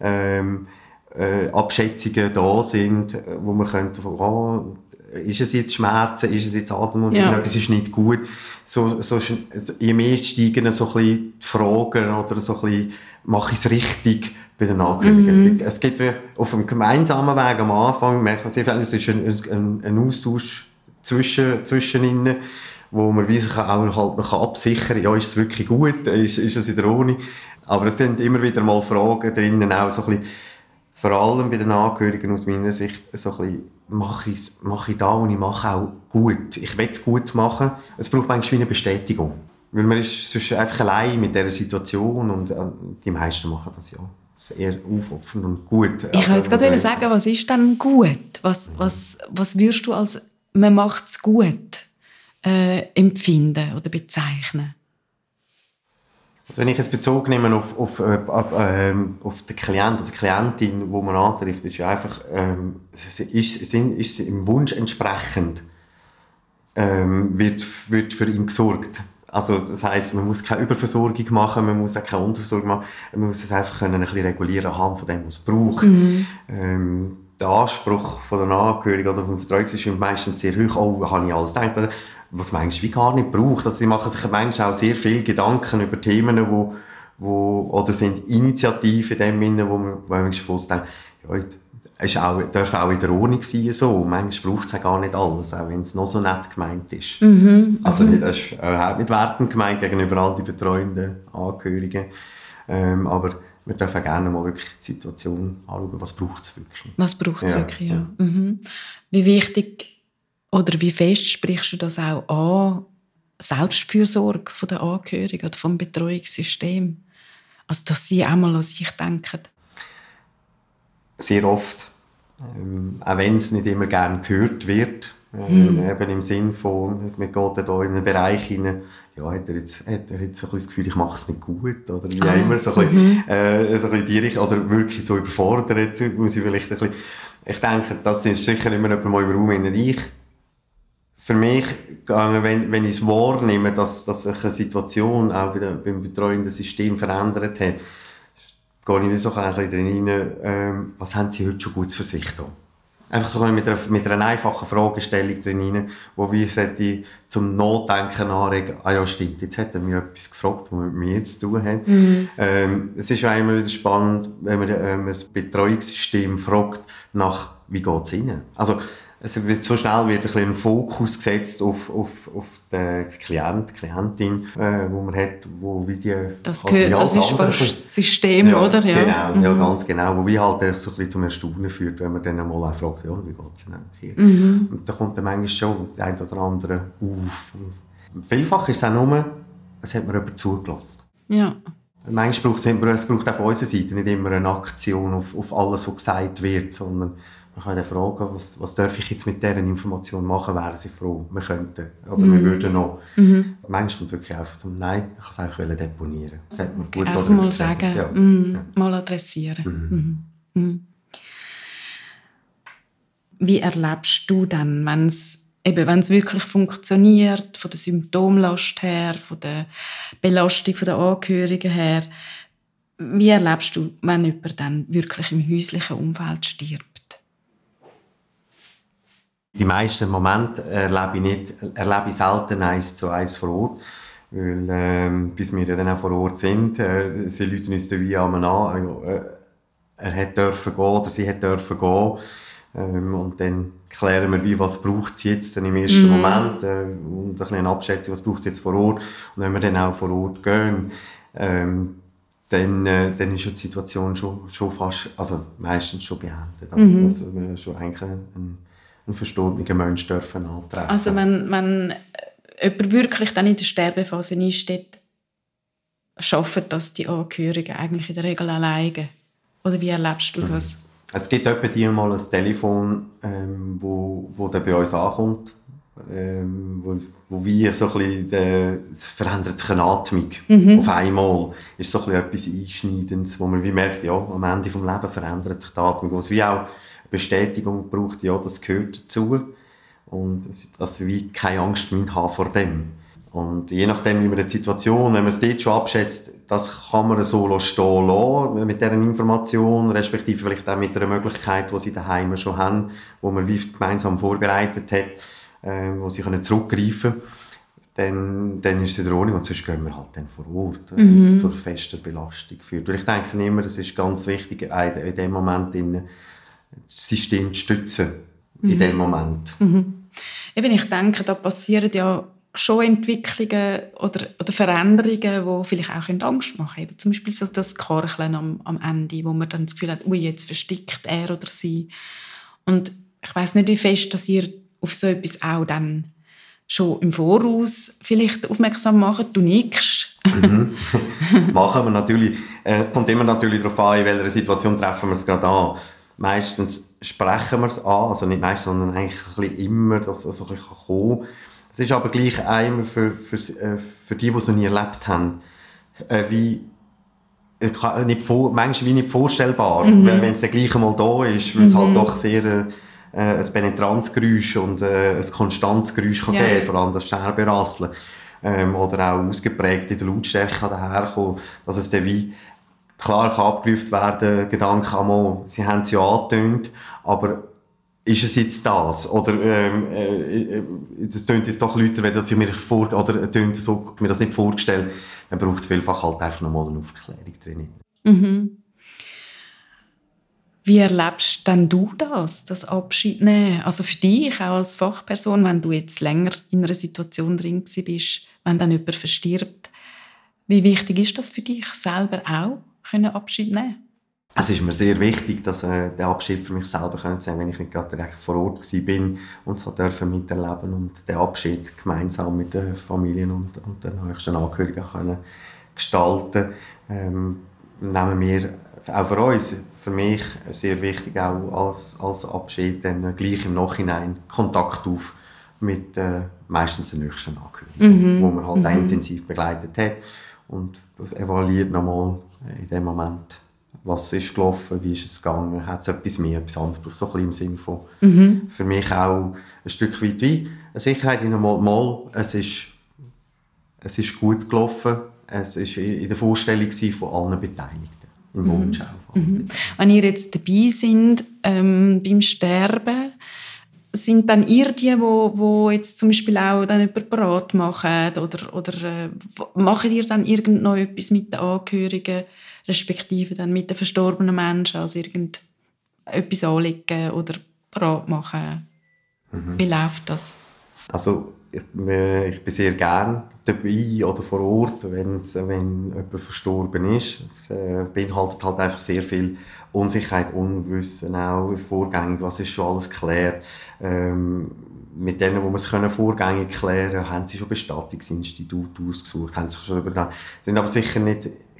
Abschätzungen da sind, wo man könnte von, ist es jetzt Schmerzen, ist es jetzt Atem und etwas ist nicht gut. Je mehr steigen so ein bisschen die Fragen oder so ein bisschen, mache ich es richtig bei den Angehörigen. Es geht auf einem gemeinsamen Weg am Anfang, merkt man sehr viel, es ist ein Austausch zwischen ihnen, wo man sich auch halt noch absichern kann, ja, ist es wirklich gut, ist es in der Ordnung. Aber es sind immer wieder mal Fragen drinnen, auch so ein bisschen, vor allem bei den Angehörigen aus meiner Sicht, so ein bisschen, mache ich da und ich mache auch gut. Ich will es gut machen. Es braucht manchmal eine Bestätigung. Weil man ist sonst einfach allein mit dieser Situation und die meisten machen das ja sehr aufopfernd und gut. Ich wollte jetzt gerade sagen, was ist denn gut? Was würdest du als «man macht es gut» empfinden oder bezeichnen? Also wenn ich jetzt Bezug nehme auf den Klienten oder die Klientin, die man antrifft, ist ja einfach, ist sie im Wunsch entsprechend, wird für ihn gesorgt. Also das heisst, man muss keine Überversorgung machen, man muss auch keine Unterversorgung machen, man muss es einfach ein bisschen regulieren anhand von dem, was es braucht. Der Anspruch von der Angehörigen oder vom Betreuungssystem ist meistens sehr hoch, habe ich alles gedacht, was man eigentlich wie gar nicht braucht. Also sie machen sich manchmal auch sehr viel Gedanken über Themen, oder sind Initiativen in dem Sinne, wo man manchmal denkt, ja, darf auch in der Ordnung sein, so. Manchmal braucht es ja gar nicht alles, auch wenn es noch so nett gemeint ist. Also das ist auch mit Werten gemeint gegenüber all die betreuenden Angehörigen. Aber wir dürfen gerne mal wirklich die Situation anschauen, was braucht es wirklich. Was braucht es wirklich, ja. Wie wichtig oder wie fest sprichst du das auch an, Selbstfürsorge der Angehörigen oder vom Betreuungssystem? Also, dass sie auch mal an sich denken. Sehr oft. Auch wenn es nicht immer gerne gehört wird. Eben im Sinn von, man geht da in einen Bereich hinein, ja, hat er jetzt so ein bisschen das Gefühl, ich mache es nicht gut, oder wie immer, so ein bisschen die Richtung, oder wirklich so überfordert, muss ich vielleicht ein bisschen, ich denke, das ist sicher immer jemand mal im Raum in für mich, wenn ich es wahrnehme, dass sich eine Situation auch beim betreuenden System verändert hat, gehe ich so ein bisschen drin rein, was haben Sie heute schon Gutes für sich da? Einfach so mit einer einfachen Fragestellung drin rein, wo wir zum Nachdenken anregen, ja stimmt, jetzt hat er mich etwas gefragt, was mit mir zu tun hat. Es ist auch immer wieder spannend, wenn man das Betreuungssystem fragt, nach wie geht es Ihnen? Also, wird so schnell ein bisschen ein Fokus gesetzt auf den Klientin, wo man hat, wo wie die... Das ist fast das System, ja, oder? Ja. Genau, ja, ganz genau. Wo wie halt so ein bisschen zum Erstaunen führt, wenn man dann mal auch fragt, ja, wie geht es denn hier? Und da kommt dann manchmal schon das eine oder andere auf. Und vielfach ist es auch nur, es hat mir jemand zugelassen. Ja. Manchmal braucht auch von unserer Seite nicht immer eine Aktion auf alles, was gesagt wird, sondern man kann dann fragen, was darf ich jetzt mit dieser Information machen, wären sie froh, wir könnten, oder wir würden noch. Manchmal wirklich einfach so, nein, ich kann es einfach deponieren. Das hat man gut einfach mal sagen, ja. mal adressieren. Wie erlebst du dann, wenn es wirklich funktioniert, von der Symptomlast her, von der Belastung der Angehörigen her, wie erlebst du, wenn jemand dann wirklich im häuslichen Umfeld stirbt? Die meisten Momente erlebe ich selten 1:1 vor Ort, weil bis wir dann auch vor Ort sind, sie rufen uns dann wie an, er hat dürfen gehen oder sie hat dürfen gehen. Und dann klären wir, was braucht es jetzt im ersten Moment und eine Abschätzung, was braucht es jetzt vor Ort. Und wenn wir dann auch vor Ort gehen, dann ist die Situation schon fast, also meistens schon beendet. Also, dass wir schon eigentlich einen verstorbenen Mensch dürfen antreffen. Also wenn jemand wirklich dann in der Sterbephase einsteht, schaffen das die Angehörigen eigentlich in der Regel alleine? Oder wie erlebst du das? Es gibt etwa die mal ein Telefon, wo dann bei uns ankommt, wo wie so ein bisschen, es verändert sich eine Atmung auf einmal. Ist so ein bisschen etwas Einschneidendes, wo man wie merkt, ja, am Ende des Lebens verändert sich die Atmung. Wo es wie auch Bestätigung braucht, ja, das gehört dazu. Und dass wie keine Angst haben vor dem. Und je nachdem, wie man die Situation, wenn man es dort schon abschätzt, das kann man so stehen lassen, mit dieser Information, respektive vielleicht auch mit einer Möglichkeit, die sie daheim schon haben, wo man wie gemeinsam vorbereitet hat, wo sie zurückgreifen können, dann ist es in der Ordnung. Und sonst gehen wir halt dann vor Ort, wenn es zur festen Belastung führt. Weil ich denke immer, es ist ganz wichtig, in dem Moment das System zu stützen, in dem Moment. Eben, ich denke, da passieren ja schon Entwicklungen oder Veränderungen, die vielleicht auch Angst machen können. Zum Beispiel so das Karcheln am Ende, wo man dann das Gefühl hat, ui, jetzt verstickt er oder sie. Und ich weiss nicht, wie fest, dass ihr auf so etwas auch dann schon im Voraus vielleicht aufmerksam macht. Du nickst. Machen wir natürlich. Kommt immer natürlich darauf an, in welcher Situation treffen wir es gerade an. Meistens sprechen wir es an, also nicht meistens, sondern eigentlich ein bisschen immer, dass es so ein bisschen kommen kann. Es ist aber gleich einmal für die, die es noch nie erlebt haben, manchmal wie nicht vorstellbar. Wenn es dann gleich einmal da ist, weil es halt doch sehr ein penetrantes und ein konstantes Geräusch kann geben, vor allem das Sterberasseln. Oder auch ausgeprägt in der Lautstärke daherkommen, dass es dann wie klar kann abgerufen werden, Gedanken einmal, sie haben es ja angetönt, aber ist es jetzt das? Oder das tönt jetzt doch lauter, wenn das ich mir oder tönt so, mir das nicht vorgestellt, dann braucht es vielfach halt einfach nochmal eine Aufklärung drin. Wie erlebst denn du das Abschied nehmen? Also für dich, auch als Fachperson, wenn du jetzt länger in einer Situation drin bist, wenn dann jemand verstirbt, wie wichtig ist das für dich selber auch, Abschied nehmen? Es ist mir sehr wichtig, dass der Abschied für mich selber zu sein, wenn ich nicht gerade direkt vor Ort war und so dürfen miterleben und den Abschied gemeinsam mit den Familien und den nächsten Angehörigen können gestalten. Nehmen wir auch für uns, für mich sehr wichtig auch als Abschied dann gleich im Nachhinein Kontakt auf mit meistens den nächsten Angehörigen, wo man halt auch intensiv begleitet hat und evaluiert nochmal in dem Moment, was ist gelaufen, wie ist es gegangen, hat es etwas mehr, etwas anderes, so ein bisschen im Sinne von für mich auch ein Stück weit wie eine Sicherheit in einmal, es ist gut gelaufen, es war in der Vorstellung von allen Beteiligten, im Wunsch auch. Wenn ihr jetzt dabei seid beim Sterben, sind dann ihr die jetzt zum Beispiel auch dann jemanden parat machen oder macht ihr dann noch etwas mit den Angehörigen, respektive dann mit den verstorbenen Menschen, also irgendetwas anlegen oder parat machen? Wie läuft das? Also ich bin sehr gerne dabei oder vor Ort, wenn jemand verstorben ist. Es beinhaltet halt einfach sehr viel Unsicherheit, Unwissen, auch vorgängig, was ist schon alles geklärt. Mit denen, wo wir es vorgängig klären können, haben sie schon Bestattungsinstitute ausgesucht, haben sich schon sind aber sicher nicht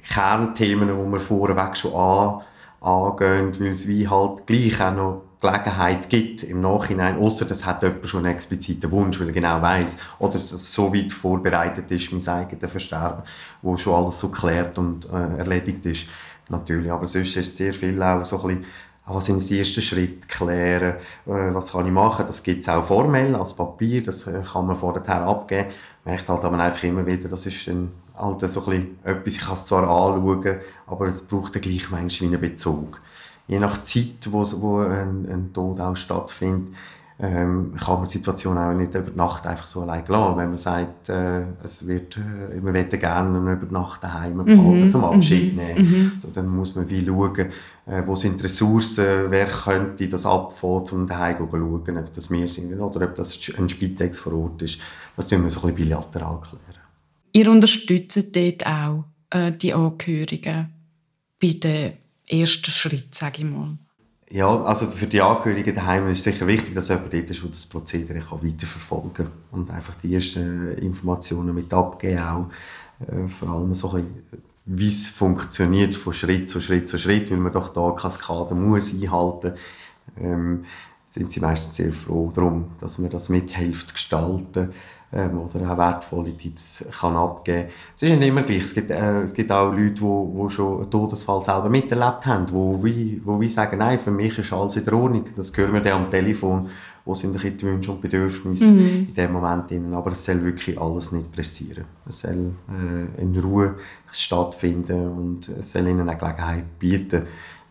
Kernthemen, die wir vorweg schon angehen, weil es wie halt gleich auch noch Gelegenheit gibt im Nachhinein, ausser das hat jemand schon einen expliziten Wunsch, weil er genau weiss, oder es so weit vorbereitet ist, mein eigenes Versterben, wo schon alles so geklärt und erledigt ist. Natürlich, aber sonst ist sehr viel auch so ein bisschen, was sind die ersten Schritte klären, was kann ich machen, das gibt es auch formell als Papier, das kann man vorher abgeben, merkt halt aber einfach immer wieder, das ist dann halt so ein bisschen etwas, ich kann es zwar anschauen, aber es braucht dann gleich manchmal wie einen Bezug. Je nach Zeit, wo ein Tod auch stattfindet, kann man die Situation auch nicht über die Nacht einfach so allein lassen. Wenn man sagt, wir möchten gerne über die Nacht daheim behalten, zum Abschied nehmen. So, dann muss man wie schauen, wo sind die Ressourcen, wer könnte das abfangen, um daheim zu schauen, ob das wir sind oder ob das ein Spitex vor Ort ist. Das tun wir so ein bisschen bilateral klären. Ihr unterstützt dort auch die Angehörigen bei den ersten Schritt, sage ich mal. Ja, also für die Angehörigen daheim ist es sicher wichtig, dass jemand dort ist, der das Prozedere weiterverfolgen kann und einfach die ersten Informationen mit abgeben auch. Vor allem so ein bisschen, wie es funktioniert von Schritt zu Schritt zu Schritt, weil man doch da Kaskaden muss einhalten muss. Sind sie meistens sehr froh darum, dass man das mithilft gestalten oder auch wertvolle Tipps kann abgeben. Es ist nicht immer gleich. Es gibt auch Leute, die schon einen Todesfall selber miterlebt haben, die sagen, nein, für mich ist alles in Ordnung. Das hören wir dann am Telefon, wo sind die Wünsche und Bedürfnisse in dem Moment drin. Aber es soll wirklich alles nicht pressieren. Es soll in Ruhe stattfinden und es soll ihnen eine Gelegenheit bieten,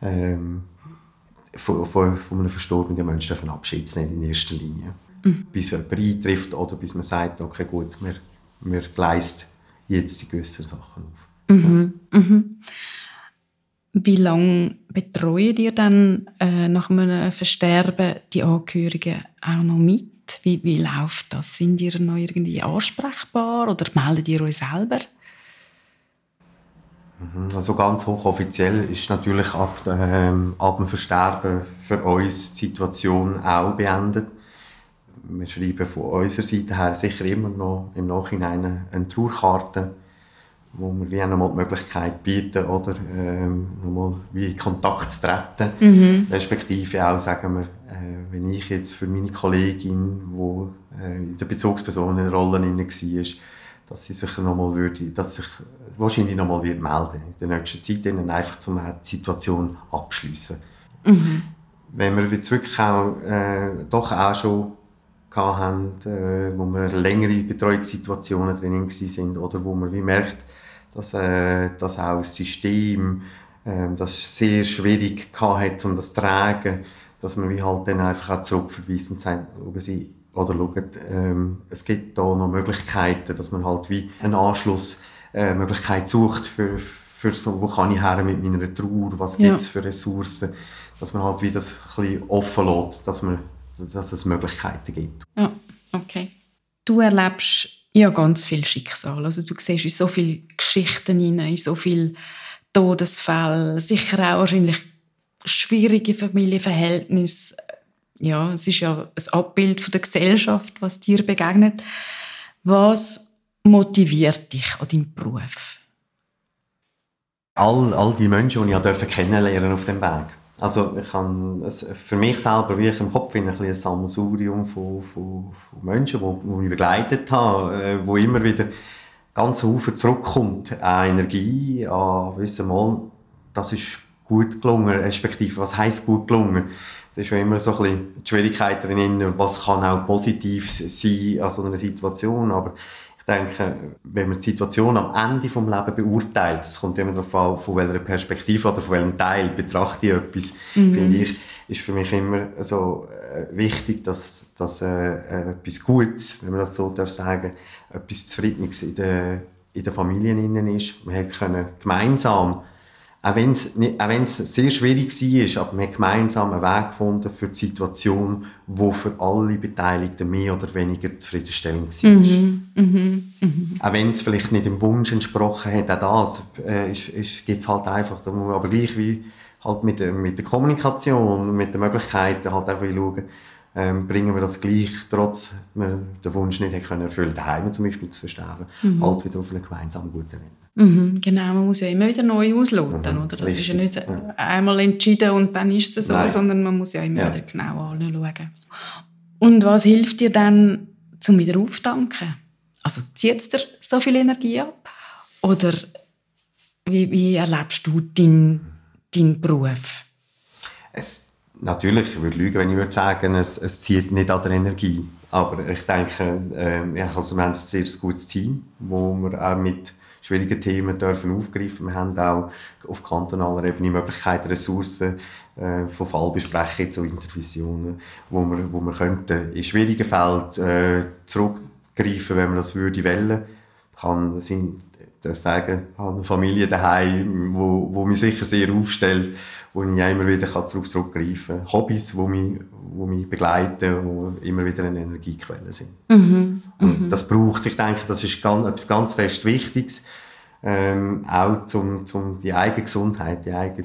von einem verstorbenen Menschen davon Abschied zu nehmen in erster Linie. Bis jemand eintrifft oder bis man sagt, okay, gut, wir gleisten jetzt die gewissen Sachen auf. Wie lange betreut ihr dann nach einem Versterben die Angehörigen auch noch mit? Wie läuft das? Sind ihr noch irgendwie ansprechbar oder meldet ihr euch selber? Also ganz hochoffiziell ist natürlich ab dem Versterben für uns die Situation auch beendet. Wir schreiben von unserer Seite her sicher immer noch im Nachhinein eine Trauerkarte, wo wir wie einmal die Möglichkeit bieten, oder nochmal wie in Kontakt zu treten. Respektive auch sagen wir, wenn ich jetzt für meine Kollegin, die in der Bezugspersonenrolle war, dass sie sich wahrscheinlich nochmal melden wird in der nächsten Zeit, einfach um die Situation abzuschliessen. Wenn wir jetzt wirklich auch, doch auch schon hatten, wo wir längere Betreuungssituationen drin waren oder wo man wie merkt, dass auch das System das sehr schwierig hatte, um das zu tragen, dass man wie halt dann einfach auch zurückverweist und sagt, schaut, es gibt da noch Möglichkeiten, dass man halt wie eine Anschlussmöglichkeit sucht für so, wo kann ich her mit meiner Trauer, was gibt es für Ressourcen, dass man halt wie das ein bisschen offen lässt, dass es Möglichkeiten gibt. Ja, okay. Du erlebst ja ganz viel Schicksal. Also du siehst in so viele Geschichten hinein, in so viele Todesfälle, sicher auch wahrscheinlich schwierige Familienverhältnisse. Ja, es ist ja ein Abbild von der Gesellschaft, was dir begegnet. Was motiviert dich an deinem Beruf? All die Menschen, die ich kennenlernen auf dem Weg. Also ich habe für mich selber wie ich im Kopf ein Sammelsurium von Menschen, die ich begleitet habe, wo immer wieder ganz Haufen zurückkommt an Energie, an wissen mal, das ist gut gelungen, respektive was heisst gut gelungen. Es ist schon immer so ein bisschen die Schwierigkeit drin, was kann auch positiv sein an so einer Situation, aber ich denke, wenn man die Situation am Ende des Lebens beurteilt, es kommt immer darauf an, von welcher Perspektive oder von welchem Teil betrachte ich etwas, finde ich, ist für mich immer so wichtig, dass etwas Gutes, wenn man das so sagen darf, etwas Zufriedenes in der Familie innen ist. Man konnte gemeinsam, auch wenn es sehr schwierig war, aber man hat gemeinsam einen Weg gefunden für die Situation, die für alle Beteiligten mehr oder weniger zufriedenstellend war. Auch wenn es vielleicht nicht dem Wunsch entsprochen hat, auch das gibt es halt einfach, da muss man aber gleich wie halt mit der Kommunikation, mit den Möglichkeiten halt einfach schauen, bringen wir das gleich, trotz man den Wunsch nicht erfüllen können, daheim zum Beispiel zu versterben, halt wieder auf einen gemeinsamen guten Ende. Genau, man muss ja immer wieder neu ausloten, oder? Das ist ja nicht einmal entschieden und dann ist es so, sondern man muss ja immer wieder genau anschauen. Und was hilft dir dann, zum wieder auftanken? Also zieht es dir so viel Energie ab? Oder wie erlebst du deinen Beruf? Natürlich, ich würde lügen, wenn ich würde sagen, es zieht nicht an der Energie. Aber ich denke, wir haben ein sehr gutes Team, wo wir auch mit schwierigen Themen dürfen aufgreifen. Wir haben auch auf kantonaler Ebene Möglichkeiten, Ressourcen von Fallbesprechungen zu Intervisionen, wo wir könnten in schwierigen Fällen zurückgreifen, wenn wir das wollen würden. Ich darf sagen, ich habe eine Familie daheim, wo mich sicher sehr aufstellt, wo ich immer wieder zurückgreifen kann. Hobbys, die mich begleiten, die immer wieder eine Energiequelle sind. Und das braucht, ich denke, das ist etwas ganz fest Wichtiges, auch um die eigene Gesundheit, die eigene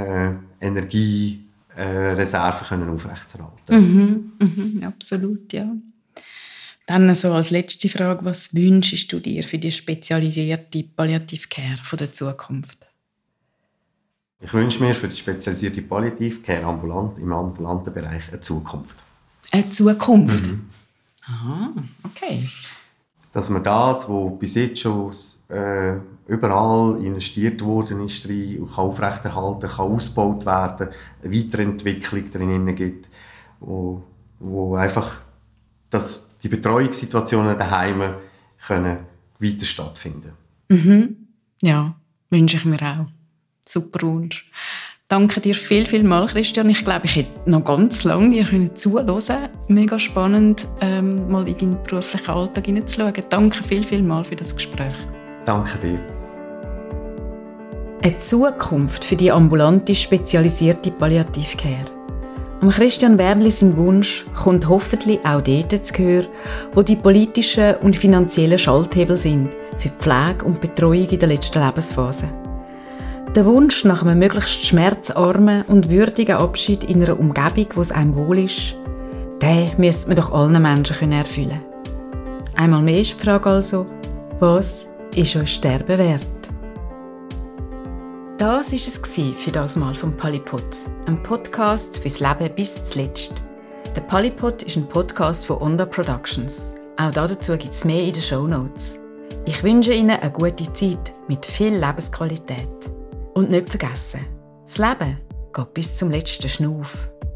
Energiereserve aufrechtzuerhalten. Absolut, ja. Dann so als letzte Frage, was wünschst du dir für die spezialisierte Palliative Care von der Zukunft? Ich wünsche mir für die spezialisierte Palliative Care im ambulanten Bereich eine Zukunft. Eine Zukunft? Aha, okay. Dass man das, was bis jetzt schon überall investiert worden ist, kann aufrechterhalten, kann ausgebaut werden, eine Weiterentwicklung darin gibt, wo einfach dass die Betreuungssituationen daheim können weiter stattfinden. Ja, wünsche ich mir auch. Super Wunsch. Danke dir viel mal, Christian. Ich glaube, ich hätte noch ganz lange dir zuhören. Mega spannend, mal in deinen beruflichen Alltag hineinzuschauen. Danke viel mal für das Gespräch. Danke dir. Eine Zukunft für die ambulante, spezialisierte Palliative Care. Am Christian Wernli sein Wunsch kommt hoffentlich auch dort zu Gehör, wo die politischen und finanziellen Schalthebel sind für die Pflege und Betreuung in der letzten Lebensphase. Der Wunsch nach einem möglichst schmerzarmen und würdigen Abschied in einer Umgebung, wo es einem wohl ist, den müsste man doch allen Menschen erfüllen können. Einmal mehr ist die Frage also, was ist euch Sterben wert? Das war es für das Mal vom Palipod, ein Podcast fürs Leben bis zuletzt. Der Palipod ist ein Podcast von Onda Productions. Auch dazu gibt es mehr in den Shownotes. Ich wünsche Ihnen eine gute Zeit mit viel Lebensqualität. Und nicht vergessen, das Leben geht bis zum letzten Schnuff.